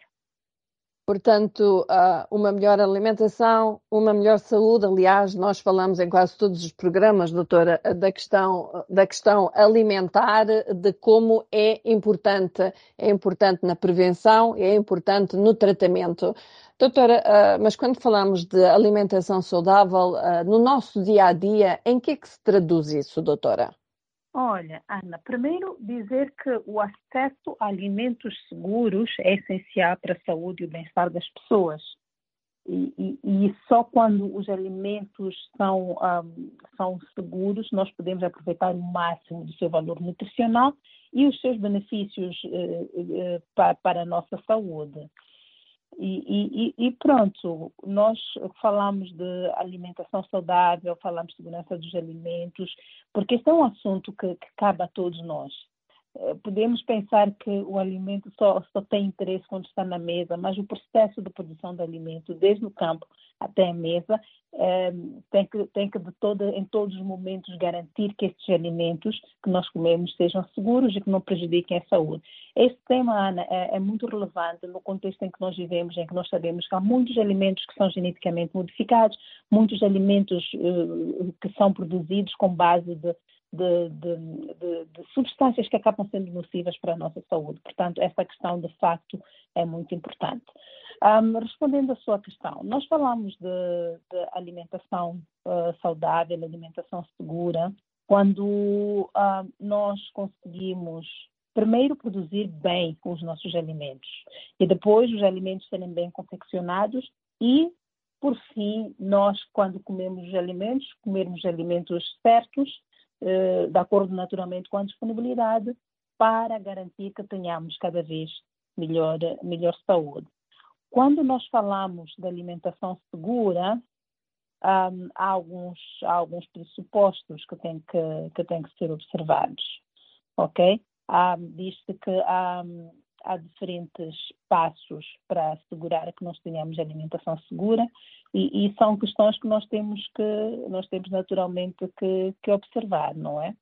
Portanto, uma melhor alimentação, uma melhor saúde. Aliás, nós falamos em quase todos os programas, doutora, da questão, da questão alimentar, de como é importante, é importante na prevenção, é importante no tratamento. Doutora, mas quando falamos de alimentação saudável, no nosso dia-a-dia, em que é que se traduz isso, doutora? Olha, Ana, primeiro dizer que o acesso a alimentos seguros é essencial para a saúde e o bem-estar das pessoas. E, e, e só quando os alimentos são, um, são seguros, nós podemos aproveitar o máximo do seu valor nutricional e os seus benefícios uh, uh, para, para a nossa saúde. E, e, e pronto, nós falamos de alimentação saudável, falamos de segurança dos alimentos, porque este é um assunto que, que cabe a todos nós. Podemos pensar que o alimento só, só tem interesse quando está na mesa, mas o processo de produção do alimento, desde o campo até a mesa, é, tem que, tem que de todo, em todos os momentos garantir que estes alimentos que nós comemos sejam seguros e que não prejudiquem a saúde. Este tema, Ana, é, é muito relevante no contexto em que nós vivemos, em que nós sabemos que há muitos alimentos que são geneticamente modificados, muitos alimentos uh, que são produzidos com base de De, de, de, de substâncias que acabam sendo nocivas para a nossa saúde. Portanto, essa questão, de facto, é muito importante. Um, respondendo à sua questão, nós falamos de, de alimentação uh, saudável, alimentação segura, quando uh, nós conseguimos, primeiro, produzir bem os nossos alimentos e depois os alimentos serem bem confeccionados e, por fim, nós, quando comemos os alimentos, comermos os alimentos certos, de acordo naturalmente com a disponibilidade, para garantir que tenhamos cada vez melhor, melhor saúde. Quando nós falamos de alimentação segura, um, há, alguns, há alguns pressupostos que têm que, que, têm que ser observados, ok? Um, diz-se que há, há diferentes passos para assegurar que nós tenhamos alimentação segura e, e são questões que nós temos, que, nós temos naturalmente que, que observar, não é?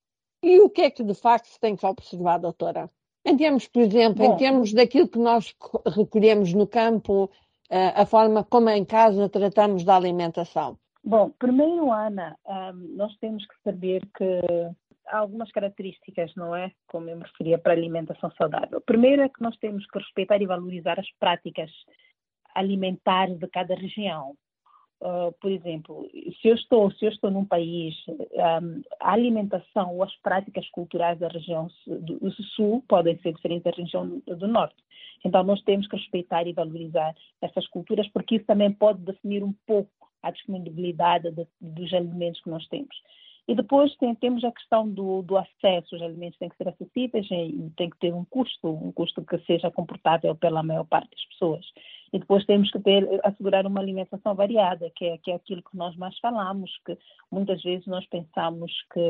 E o que é que de facto se tem que observar, doutora? Em termos, por exemplo, Bom, em termos daquilo que nós recolhemos no campo, a forma como em casa tratamos da alimentação? Bom, primeiro, Ana, um, nós temos que saber que há algumas características, não é? Como eu me referia para a alimentação saudável. Primeiro é que nós temos que respeitar e valorizar as práticas alimentares de cada região. Uh, por exemplo, se eu estou, se eu estou num país, um, a alimentação ou as práticas culturais da região do, do sul podem ser diferentes da região do, do norte. Então, nós temos que respeitar e valorizar essas culturas, porque isso também pode definir um pouco a disponibilidade de, dos alimentos que nós temos. E depois tem, temos a questão do, do acesso. Os alimentos têm que ser acessíveis e tem que ter um custo, um custo que seja comportável pela maior parte das pessoas. E depois temos que ter, assegurar uma alimentação variada, que é, que é aquilo que nós mais falamos, que muitas vezes nós pensamos que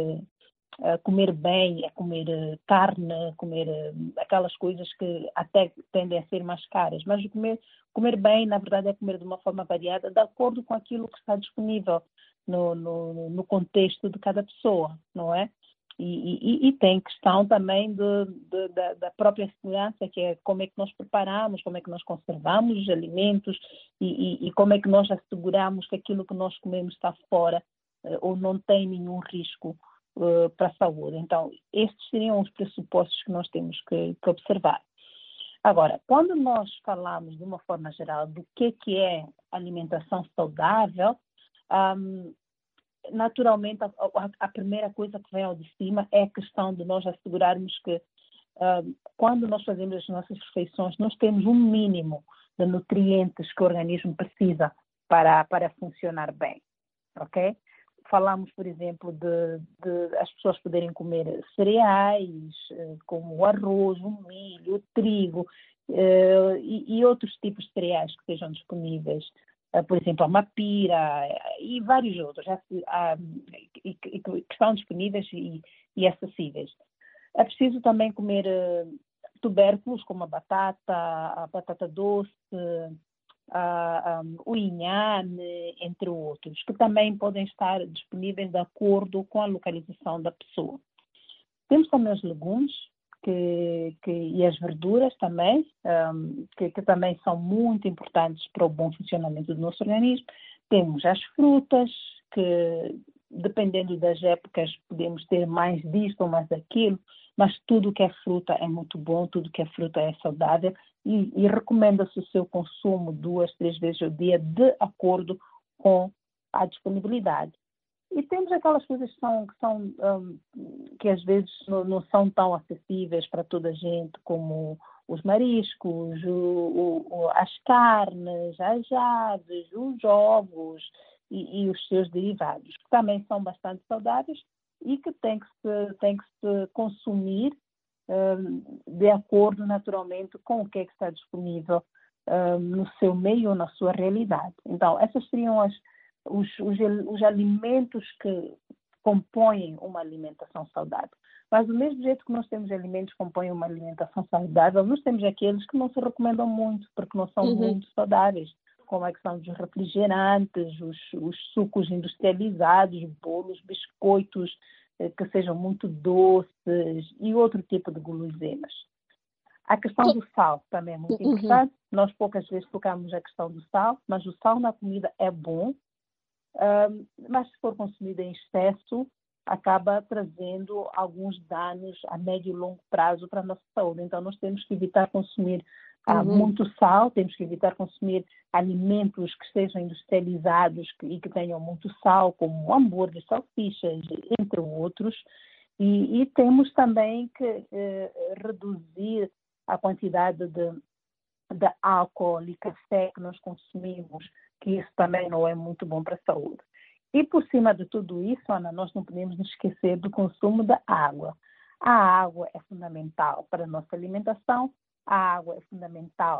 uh, comer bem é comer uh, carne, comer uh, aquelas coisas que até tendem a ser mais caras, mas comer, comer bem, na verdade, é comer de uma forma variada, de acordo com aquilo que está disponível no, no, no contexto de cada pessoa, não é? E, e, e tem questão também de, de, da, da própria segurança, que é como é que nós preparamos, como é que nós conservamos os alimentos e, e, e como é que nós asseguramos que aquilo que nós comemos está fora uh, ou não tem nenhum risco uh, para a saúde. Então, estes seriam os pressupostos que nós temos que, que observar. Agora, quando nós falamos de uma forma geral do que, que é alimentação saudável, um, naturalmente, a, a, a primeira coisa que vem ao de cima é a questão de nós assegurarmos que uh, quando nós fazemos as nossas refeições, nós temos um mínimo de nutrientes que o organismo precisa para, para funcionar bem, ok? Falamos, por exemplo, de, de as pessoas poderem comer cereais, como o arroz, o milho, o trigo uh, e, e outros tipos de cereais que sejam disponíveis. Uh, por exemplo, a mapira e vários outros já, uh, e, e, que estão disponíveis e, e acessíveis. É preciso também comer uh, tubérculos como a batata, a batata doce, uh, um, o inhame, entre outros, que também podem estar disponíveis de acordo com a localização da pessoa. Temos também os legumes, Que, que, e as verduras também, um, que, que também são muito importantes para o bom funcionamento do nosso organismo. Temos as frutas, que dependendo das épocas podemos ter mais disto ou mais daquilo, mas tudo que é fruta é muito bom, tudo que é fruta é saudável e, e recomenda-se o seu consumo duas, três vezes ao dia de acordo com a disponibilidade. E temos aquelas coisas que, são, que, são, um, que às vezes não, não são tão acessíveis para toda a gente, como os mariscos, o, o, as carnes, as aves, os ovos e, e os seus derivados, que também são bastante saudáveis e que têm que se, têm que se consumir um, de acordo naturalmente com o que é que está disponível um, no seu meio ou na sua realidade. Então, essas seriam as Os, os, os alimentos que compõem uma alimentação saudável. Mas do mesmo jeito que nós temos alimentos que compõem uma alimentação saudável, nós temos aqueles que não se recomendam muito, porque não são uhum. muito saudáveis, como a questão dos refrigerantes, os, os sucos industrializados, bolos, biscoitos, eh, que sejam muito doces e outro tipo de guloseimas. A questão do sal também é muito uhum. importante. Nós poucas vezes tocamos a questão do sal, mas o sal na comida é bom, Um, mas se for consumido em excesso, acaba trazendo alguns danos a médio e longo prazo para a nossa saúde. Então, nós temos que evitar consumir uh, uhum. muito sal, temos que evitar consumir alimentos que sejam industrializados e que tenham muito sal, como hambúrguer, salsichas, entre outros. E, e temos também que uh, reduzir a quantidade de, de álcool e café que nós consumimos, que isso também não é muito bom para a saúde. E por cima de tudo isso, Ana, nós não podemos nos esquecer do consumo da água. A água é fundamental para a nossa alimentação, a água é fundamental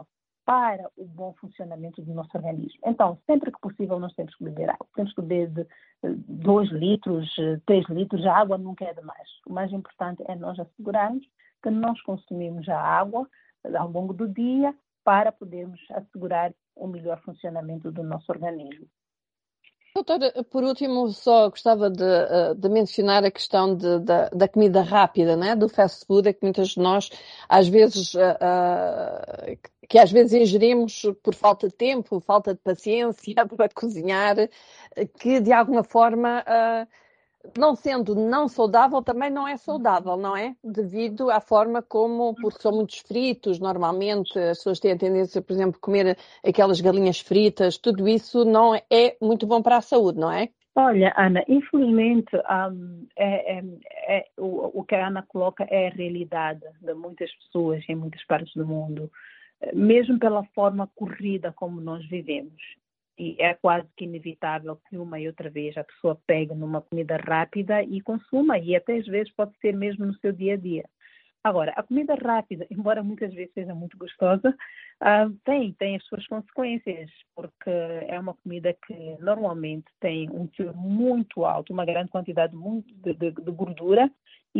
para o bom funcionamento do nosso organismo. Então, sempre que possível, nós temos que beber água. Temos que beber de dois litros, três litros, a água nunca é demais. O mais importante é nós assegurarmos que nós consumimos a água ao longo do dia para podermos assegurar o melhor funcionamento do nosso organismo. Doutora, por último, só gostava de, de mencionar a questão de, de, da comida rápida, né? Do fast food, é que muitas de nós, às vezes, uh, uh, que às vezes ingerimos por falta de tempo, falta de paciência para cozinhar, que de alguma forma, uh, não sendo não saudável, também não é saudável, não é? Devido à forma como, porque são muitos fritos, normalmente as pessoas têm a tendência, por exemplo, a comer aquelas galinhas fritas, tudo isso não é muito bom para a saúde, não é? Olha, Ana, infelizmente um, é, é, é, o, o que a Ana coloca é a realidade de muitas pessoas em muitas partes do mundo, mesmo pela forma corrida como nós vivemos. E é quase que inevitável que uma e outra vez a pessoa pegue numa comida rápida e consuma, e até às vezes pode ser mesmo no seu dia a dia. Agora, a comida rápida, embora muitas vezes seja muito gostosa, uh, tem, tem as suas consequências, porque é uma comida que normalmente tem um teor muito alto, uma grande quantidade de, de, de gordura,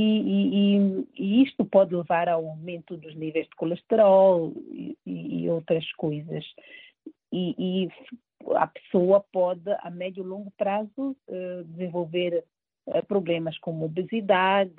e, e, e isto pode levar ao aumento dos níveis de colesterol e, e outras coisas. E, e a pessoa pode, a médio e longo prazo, uh, desenvolver uh, problemas como obesidade,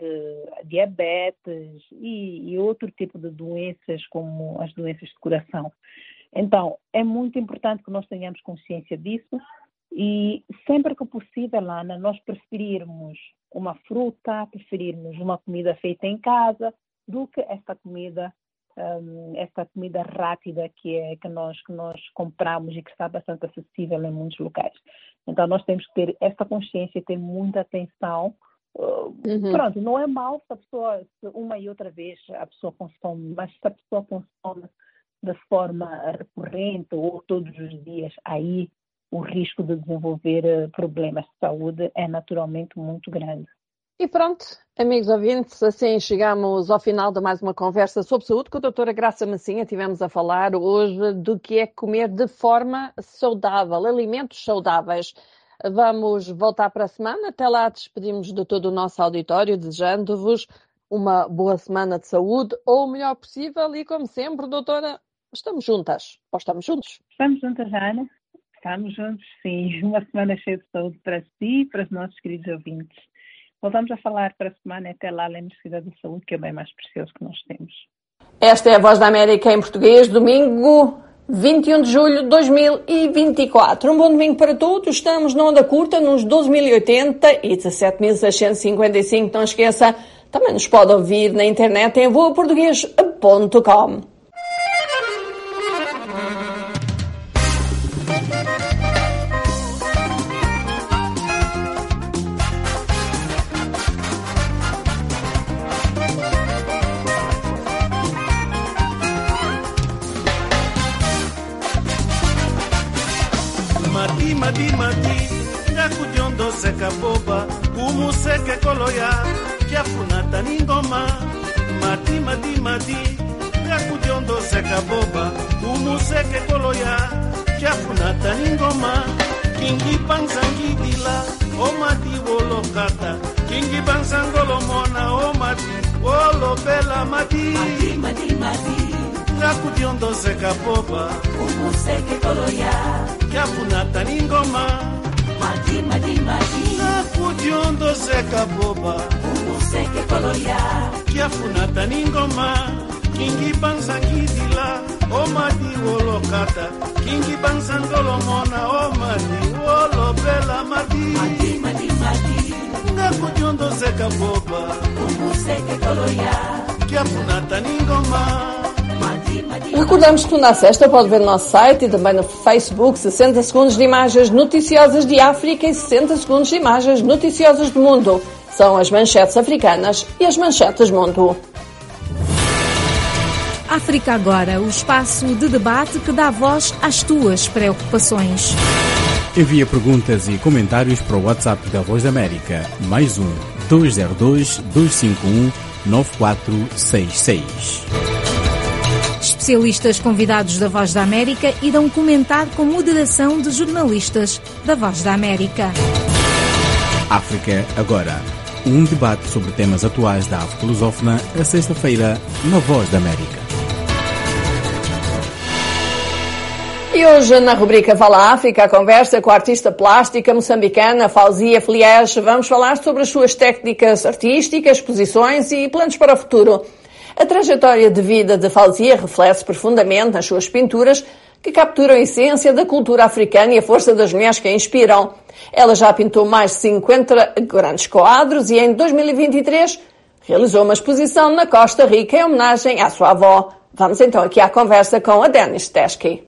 diabetes e, e outro tipo de doenças, como as doenças de coração. Então, é muito importante que nós tenhamos consciência disso e, sempre que possível, Ana, nós preferirmos uma fruta, preferirmos uma comida feita em casa, do que esta comida Um, esta comida rápida que, é, que, nós, que nós compramos e que está bastante acessível em muitos locais. Então, nós temos que ter esta consciência e ter muita atenção. Uh, uhum. Pronto, não é mal se a pessoa, se uma e outra vez a pessoa consome, mas se a pessoa consome de forma recorrente ou todos os dias, aí o risco de desenvolver problemas de saúde é naturalmente muito grande. E pronto, amigos ouvintes, assim chegamos ao final de mais uma conversa sobre saúde com a doutora Graça Massinha. Tivemos a falar hoje do que é comer de forma saudável, alimentos saudáveis. Vamos voltar para a semana. Até lá despedimos de todo o nosso auditório, desejando-vos uma boa semana de saúde, ou o melhor possível. E como sempre, doutora, estamos juntas. Ou estamos juntos? Estamos juntas, Ana. Estamos juntos, sim. Uma semana cheia de saúde para si e para os nossos queridos ouvintes. Voltamos a falar para a semana, até lá, lembre-se da saúde, que é o bem mais precioso que nós temos. Esta é a Voz da América em português, domingo vinte e um de julho de dois mil e vinte e quatro. Um bom domingo para todos. Estamos na onda curta, nos doze mil e oitenta e dezassete mil seiscentos e cinquenta e cinco. Não esqueça, também nos pode ouvir na internet em voa português ponto com. Mati, mati, mati, ngakujondo seka boba, umuseke koloya, kiafunata ningoma. Mati, mati, mati, ngakujondo seka boba, umuseke koloya, kiafunata ningoma. Kingi pansangi dila, o mati wolokata, kingi pansangolo mona, o mati wolopela mati. Mati, mati, mati, ngakujondo seka boba, umuseke koloya, kiafunata ningoma. Mati, mati, mati, Nakudiondo seka boba, umuseke koloya, kiafunata ningoma. Kingi bansangidila, o mati wolokata, kingi bansangolo mona, o mati wolopela mati. Mati, mati, mati, Nakudiondo seka boba, umuseke koloya, kiafunata ningoma. Recordamos que na sexta pode ver no nosso site e também no Facebook sessenta segundos de imagens noticiosas de África e sessenta segundos de imagens noticiosas do mundo. São as manchetes africanas e as manchetes do mundo. África Agora, o espaço de debate que dá voz às tuas preocupações. Envia perguntas e comentários para o WhatsApp da Voz da América. Mais um, dois zero dois, dois cinco um, nove quatro seis seis. especialistas convidados da Voz da América irão comentar com moderação de jornalistas da Voz da América. África Agora. Um debate sobre temas atuais da África lusófona, a sexta-feira, na Voz da América. E hoje, na rubrica Fala África, a conversa com a artista plástica moçambicana Fauzia Flies. Vamos falar sobre as suas técnicas artísticas, exposições e planos para o futuro. A trajetória de vida de Fauzia reflete profundamente nas suas pinturas, que capturam a essência da cultura africana e a força das mulheres que a inspiram. Ela já pintou mais de cinquenta grandes quadros e em dois mil e vinte e três realizou uma exposição na Costa Rica em homenagem à sua avó. Vamos então aqui à conversa com a Dennis Teschke.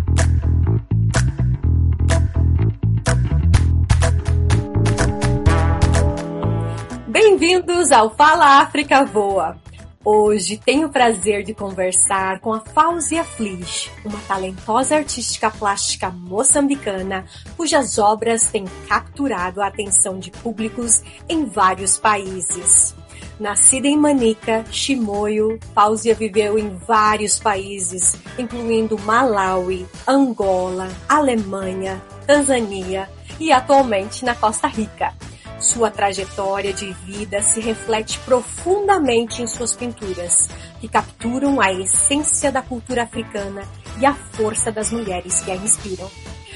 Bem-vindos ao Fala África Voa. Hoje tenho o prazer de conversar com a Fauzia Flies, uma talentosa artística plástica moçambicana cujas obras têm capturado a atenção de públicos em vários países. Nascida em Manica, Chimoio, Fauzia viveu em vários países, incluindo Malawi, Angola, Alemanha, Tanzânia e atualmente na Costa Rica. Sua trajetória de vida se reflete profundamente em suas pinturas, que capturam a essência da cultura africana e a força das mulheres que a inspiram.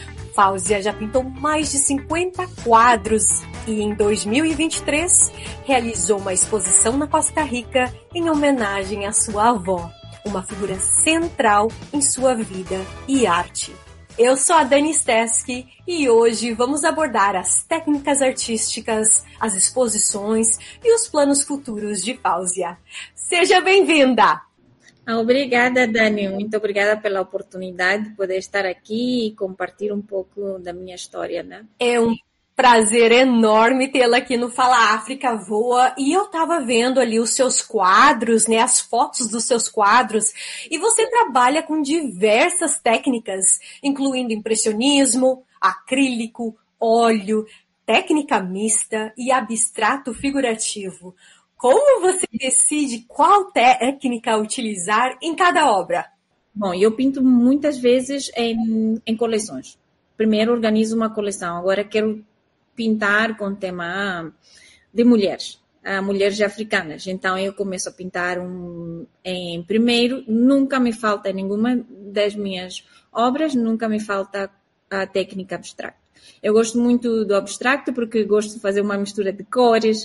Fauzia já pintou mais de cinquenta quadros e em dois mil e vinte e três realizou uma exposição na Costa Rica em homenagem à sua avó, uma figura central em sua vida e arte. Eu sou a Dani Steski e hoje vamos abordar as técnicas artísticas, as exposições e os planos futuros de Fauzia. Seja bem-vinda! Obrigada, Dani. Muito obrigada pela oportunidade de poder estar aqui e compartilhar um pouco da minha história, né? É um prazer enorme tê-la aqui no Fala África Voa. E eu tava vendo ali os seus quadros, né, as fotos dos seus quadros, e você trabalha com diversas técnicas, incluindo impressionismo, acrílico, óleo, técnica mista e abstrato figurativo. Como você decide qual técnica utilizar em cada obra? Bom, eu pinto muitas vezes em, em coleções. Primeiro organizo uma coleção, agora quero pintar com tema de mulheres, mulheres africanas. Então eu começo a pintar um, em primeiro, nunca me falta nenhuma das minhas obras, nunca me falta a técnica abstrata. Eu gosto muito do abstrato porque gosto de fazer uma mistura de cores.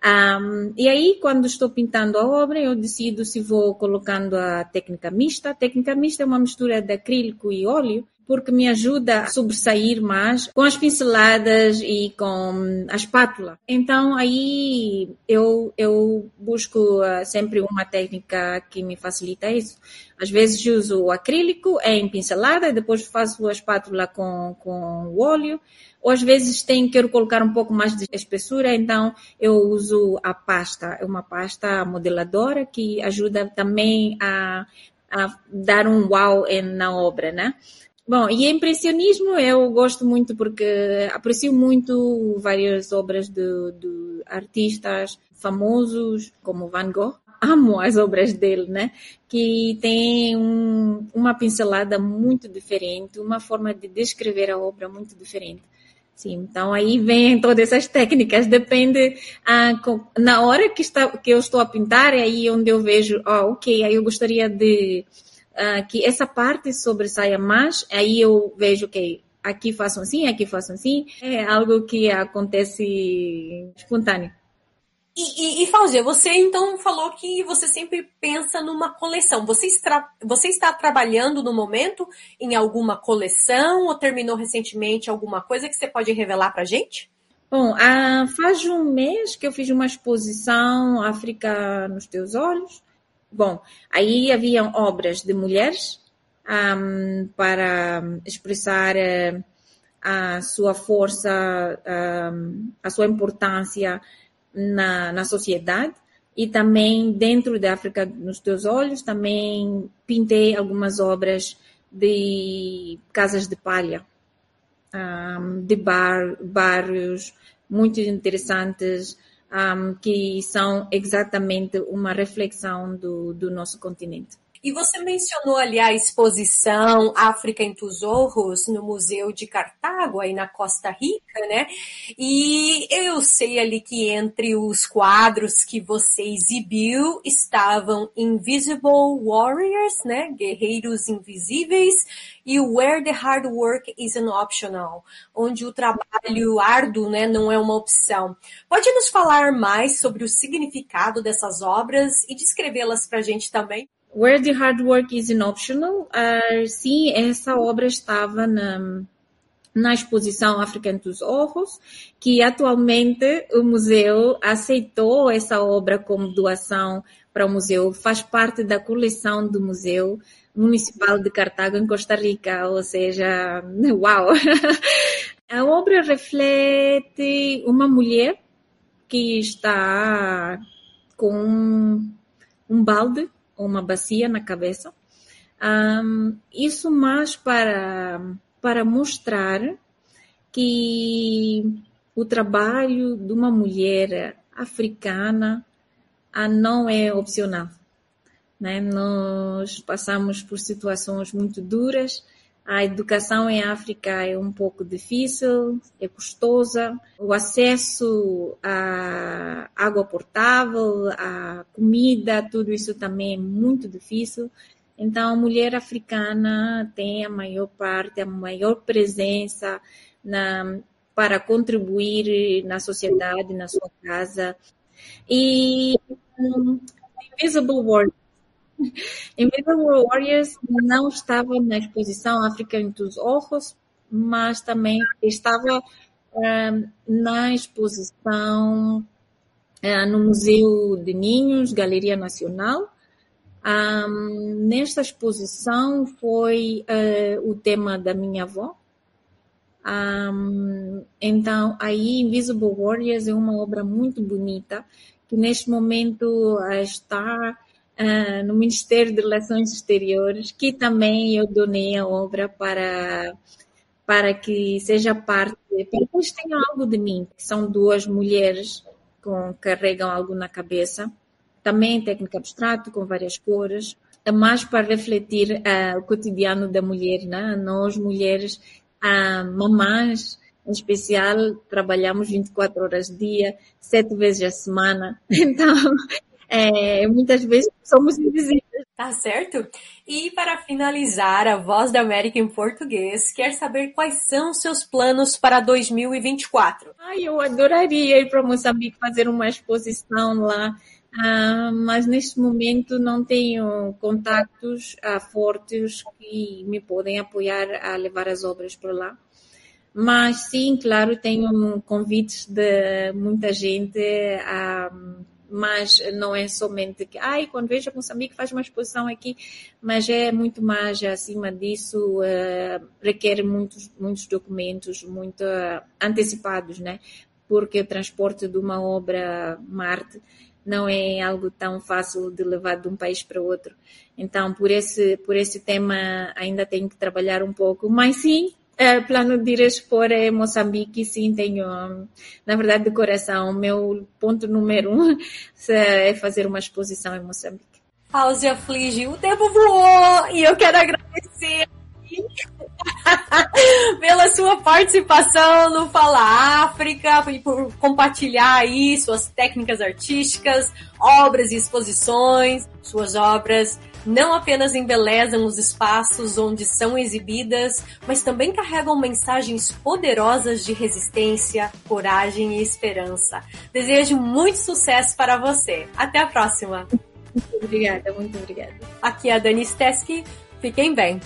Um, e aí, quando estou pintando a obra, eu decido se vou colocando a técnica mista. A técnica mista é uma mistura de acrílico e óleo, porque me ajuda a sobressair mais com as pinceladas e com a espátula. Então, aí eu, eu busco uh, sempre uma técnica que me facilita isso. Às vezes uso o acrílico em pincelada, depois faço a espátula com, com o óleo. Ou às vezes tenho, quero colocar um pouco mais de espessura, então eu uso a pasta. É uma pasta modeladora que ajuda também a, a dar um uau na obra, né? Bom, e impressionismo eu gosto muito porque aprecio muito várias obras de, de artistas famosos, como Van Gogh. Amo as obras dele, né? Que tem um, uma pincelada muito diferente, uma forma de descrever a obra muito diferente. Sim, então aí vem todas essas técnicas, depende, ah, na hora que, está, que eu estou a pintar, é aí onde eu vejo, oh, ok, aí eu gostaria de uh, que essa parte sobressaia mais, aí eu vejo que okay, aqui faço assim, aqui faço assim, é algo que acontece espontâneo. E, e, e Fauzia, você então falou que você sempre pensa numa coleção. Você está, você está trabalhando no momento em alguma coleção ou terminou recentemente alguma coisa que você pode revelar para a gente? Bom, ah, faz um mês que eu fiz uma exposição África nos Teus Olhos. Bom, aí haviam obras de mulheres um, para expressar uh, a sua força, um, a sua importância Na, na sociedade e também dentro da África nos Teus Olhos também pintei algumas obras de casas de palha, um, de bar, bairros muito interessantes um, que são exatamente uma reflexão do, do nosso continente. E você mencionou ali a exposição África em tus Ojos no Museu de Cartago, aí na Costa Rica, né? E eu sei ali que entre os quadros que você exibiu estavam Invisible Warriors, né? Guerreiros Invisíveis, e Where the Hard Work Isn't Optional, onde o trabalho árduo, né, não é uma opção. Pode nos falar mais sobre o significado dessas obras e descrevê-las para a gente também? Where the Hard Work Isn't Optional, uh, sim, essa obra estava na, na exposição África em tus Ojos, que atualmente o museu aceitou essa obra como doação para o museu, faz parte da coleção do Museu Municipal de Cartago, em Costa Rica, ou seja, uau! A obra reflete uma mulher que está com um, um balde, uma bacia na cabeça. Um, isso mais para, para mostrar que o trabalho de uma mulher africana ah, não é opcional. Né? Nós passamos por situações muito duras. A educação em África é um pouco difícil, é custosa. O acesso à água potável, à comida, tudo isso também é muito difícil. Então, a mulher africana tem a maior parte, a maior presença na, para contribuir na sociedade, na sua casa. E um, Invisible Warriors. Invisible Warriors não estava na exposição África em tus Ojos, mas também estava um, na exposição uh, no Museu de Ninhos, Galeria Nacional. Um, nesta exposição foi uh, o tema da minha avó. Um, então, aí Invisible Warriors é uma obra muito bonita, que neste momento uh, está uh, no Ministério de Relações Exteriores, que também eu donei a obra para, para que seja parte, para que eles tenham algo de mim, que são duas mulheres que carregam algo na cabeça, também técnica abstrato, com várias cores, mais para refletir uh, o cotidiano da mulher, né? Nós, mulheres, uh, mamães, em especial, trabalhamos vinte e quatro horas por dia, sete vezes a semana. Então, é, muitas vezes somos invisíveis. Tá certo? E para finalizar, a Voz da América em português quer saber quais são os seus planos para dois mil e vinte e quatro. Ai, eu adoraria ir para Moçambique fazer uma exposição lá. Uh, mas neste momento não tenho contactos uh, fortes que me podem apoiar a levar as obras para lá. Mas sim, claro, tenho convites de muita gente, uh, mas não é somente que, ai, quando vejo Moçambique faz uma exposição aqui, mas é muito mais acima disso, uh, requer muitos, muitos documentos, muito uh, antecipados, né? Porque o transporte de uma obra, uma arte, não é algo tão fácil de levar de um país para outro. Então, por esse, por esse tema, ainda tenho que trabalhar um pouco. Mas sim, é, plano de ir expor é Moçambique, sim, tenho, na verdade, de coração. O meu ponto número um é fazer uma exposição em Moçambique. Fausia Flige, o tempo voou e eu quero agradecer pela sua participação no Fala África e por compartilhar aí suas técnicas artísticas, obras e exposições. Suas obras não apenas embelezam os espaços onde são exibidas, mas também carregam mensagens poderosas de resistência, coragem e esperança. Desejo muito sucesso para você. Até a próxima. Muito obrigada, muito obrigada. Aqui é a Dani Steski. Fiquem bem.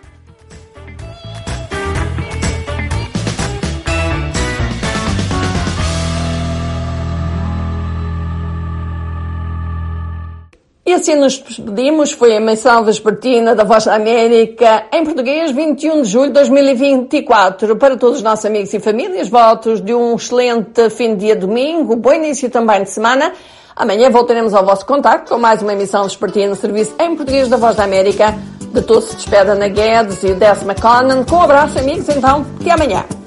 E assim nos despedimos. Foi a emissão vespertina da Voz da América em português, vinte e um de julho de dois mil e vinte e quatro. Para todos os nossos amigos e famílias, votos de um excelente fim de dia domingo, bom início também de semana. Amanhã voltaremos ao vosso contacto com mais uma emissão vespertina no serviço em português da Voz da América. De todos se despede Ana Guedes e o Des McConnell. Com um abraço, amigos, então, até amanhã.